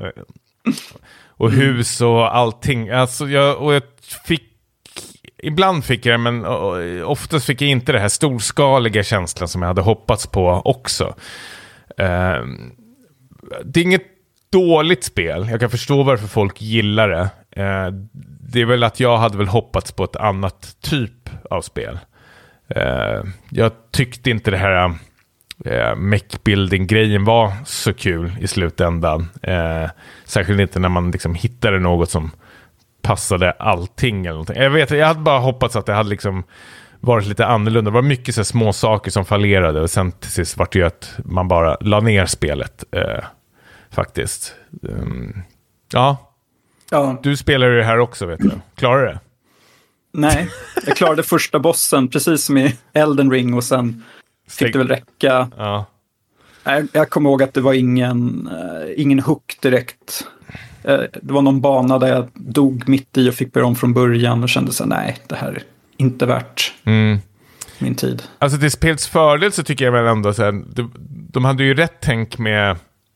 och hus och allting, alltså jag, och jag fick ibland fick jag, men oftast fick jag inte det här storskaliga känslan som jag hade hoppats på också. Uh, det är inget dåligt spel. Jag kan förstå varför folk gillar det. Uh, det är väl att jag hade väl hoppats på ett annat typ av spel. Uh, jag tyckte inte det här uh, mech-building-grejen var så kul i slutändan. Uh, särskilt inte när man liksom hittade något som passade allting eller någonting. Jag vet, jag hade bara hoppats att det hade liksom varit lite annorlunda. Det var mycket så små saker som fallerade och sen till sist var det ju att man bara la ner spelet eh, faktiskt. Um, ja. ja. Du spelar ju det här också, vet du. Klarar du det? Nej, jag klarade första bossen precis som i Elden Ring och sen fick Steg. det väl räcka. Ja. Jag, jag kommer ihåg att det var ingen, uh, ingen hook direkt. Uh, det var någon bana där jag dog mitt i och fick börja om från början och kände så här, nej, det här är inte värt mm. min tid. Alltså till spels fördel så tycker jag väl ändå så här, de, de hade ju rätt tänk med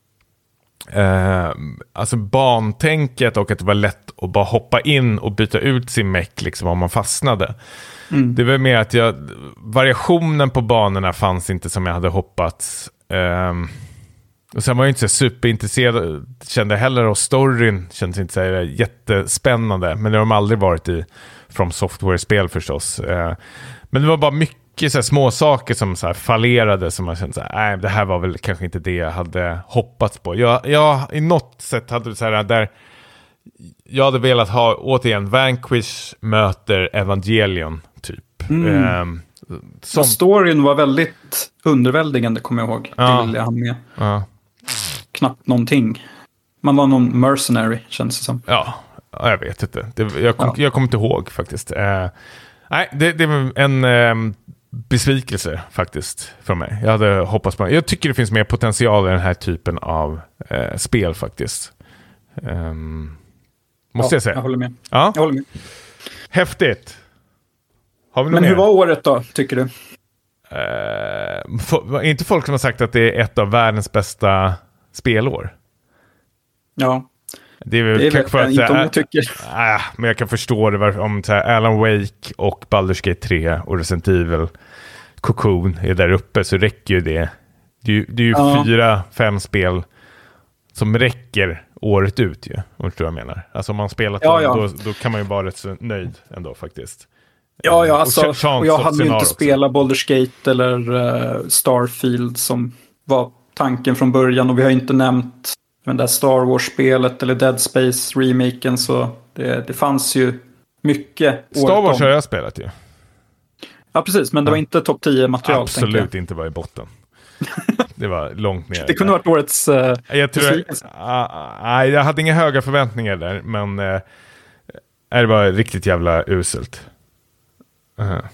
eh, alltså bantänket och att det var lätt att bara hoppa in och byta ut sin meck liksom om man fastnade. Mm. Det var mer att jag, variationen på banorna fanns inte som jag hade hoppats. Eh, och sen var jag inte så superintresserad, kände heller, och storyn kändes inte så jättespännande, men det har de aldrig varit i From Software-spel förstås. Eh, men det var bara mycket så här små saker som så här fallerade, som man kände så här, nej, det här var väl kanske inte det jag hade hoppats på. Jag, jag i något sätt hade det så här där jag hade velat ha återigen Vanquish möter Evangelion typ. Mm. Eh, som... Storyn var väldigt underväldigande, kommer jag ihåg. Ja. Det ville jag ha med. Ja. Knappt någonting. Man var någon mercenary, känns det som. Ja, jag vet inte. Det, jag, kom, ja. jag kommer inte ihåg faktiskt. Eh, nej, det, det var en eh, besvikelse faktiskt för mig. Jag hade hoppats på. Jag tycker det finns mer potential i den här typen av eh, spel faktiskt. Um, måste ja, jag säga. Jag håller med. Ja? Jag håller med. Häftigt. Har vi Men mer? hur var året då, tycker du? Uh, for, inte folk som har sagt att det är ett av världens bästa spelår? Ja. Det är väl det är kanske för att inte om äh, jag tycker. Äh, men jag kan förstå det varför, om så här, Alan Wake och Baldur's Gate tre och Resident Evil Cocoon är där uppe, så räcker ju det. Det är ju, det är ju ja. fyra, fem spel som räcker året ut ju, om du förstår vad jag menar. Alltså om man spelat ja, dem, ja. Då, då kan man ju vara rätt så nöjd ändå faktiskt. Ja, ja, alltså, och, och jag hade ju inte spela Baldur's Gate eller uh, Starfield som var tanken från början. Och vi har inte nämnt den där Star Wars-spelet eller Dead Space-remaken. Så det, det fanns ju mycket. Star Wars har jag spelat ju. Ja, precis. Men det var inte topp tio-material. Absolut inte var i botten. Det var långt ner. Det kunde varit årets uh, jag tror jag, uh, jag hade inga höga förväntningar där. Men uh, det var riktigt jävla uselt. Uh-huh.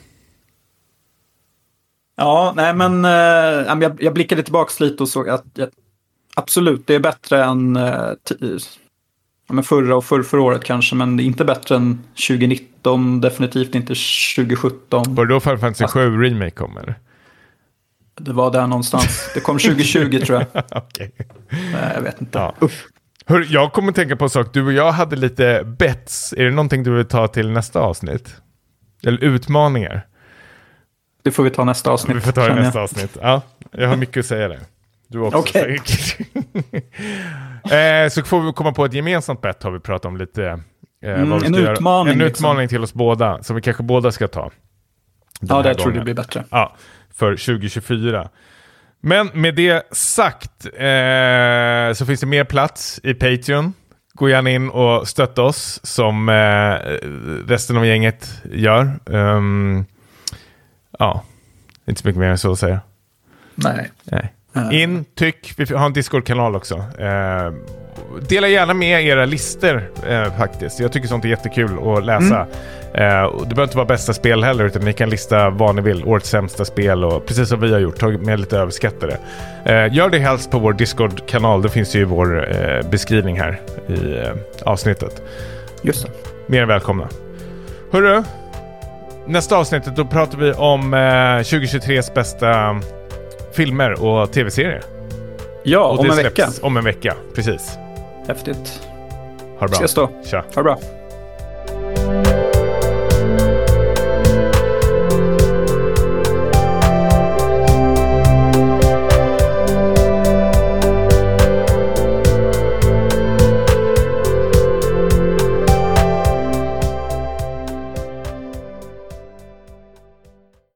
Ja, nej men uh, jag, jag blickade tillbaka lite och såg att jag, absolut, det är bättre än uh, t- ja, men förra och förra, förra året kanske. Men det är inte bättre än tjugonitton. Definitivt inte tjugosjutton. Var det då Final Fantasy sju Remake kom eller? Det var där någonstans. Det kom tjugohundratjugo tror jag. Okej. Nej, jag vet inte. Ja. Hör, jag kommer tänka på en sak. Du och jag hade lite bets. Är det någonting du vill ta till nästa avsnitt? Eller utmaningar? Det får vi ta nästa avsnitt. Vi får ta det nästa jag. avsnitt. Ja, jag har mycket att säga där. Du också. Okej. eh, så får vi komma på ett gemensamt bet har vi pratat om lite. Eh, mm, vad vi en utmaning. En liksom. utmaning till oss båda. Som vi kanske båda ska ta. Ja, det tror jag blir bättre. Ja, för tjugo tjugofyra. Men med det sagt eh, så finns det mer plats i Patreon. Gå gärna in och stötta oss som eh, resten av gänget gör. Um, ja, inte så mycket mer än så att säga. Nej. Nej. In, tyck, vi har en Discord-kanal också. Eh, dela gärna med era lister eh, faktiskt. Jag tycker sånt är jättekul att läsa. Mm. Eh, och det behöver inte vara bästa spel heller, utan ni kan lista vad ni vill. Årets sämsta spel och precis som vi har gjort, tagit med lite överskattade. Eh, gör det helst på vår Discord-kanal. Det finns ju i vår eh, beskrivning här i eh, avsnittet. Just det. Mer än välkomna. Hörru, nästa avsnittet då pratar vi om eh, tjugo tjugotres bästa filmer och tv-serier. Ja, och om det en vecka. Om en vecka, precis. Häftigt. Ha det bra. Ses då. Tja. Ha det bra.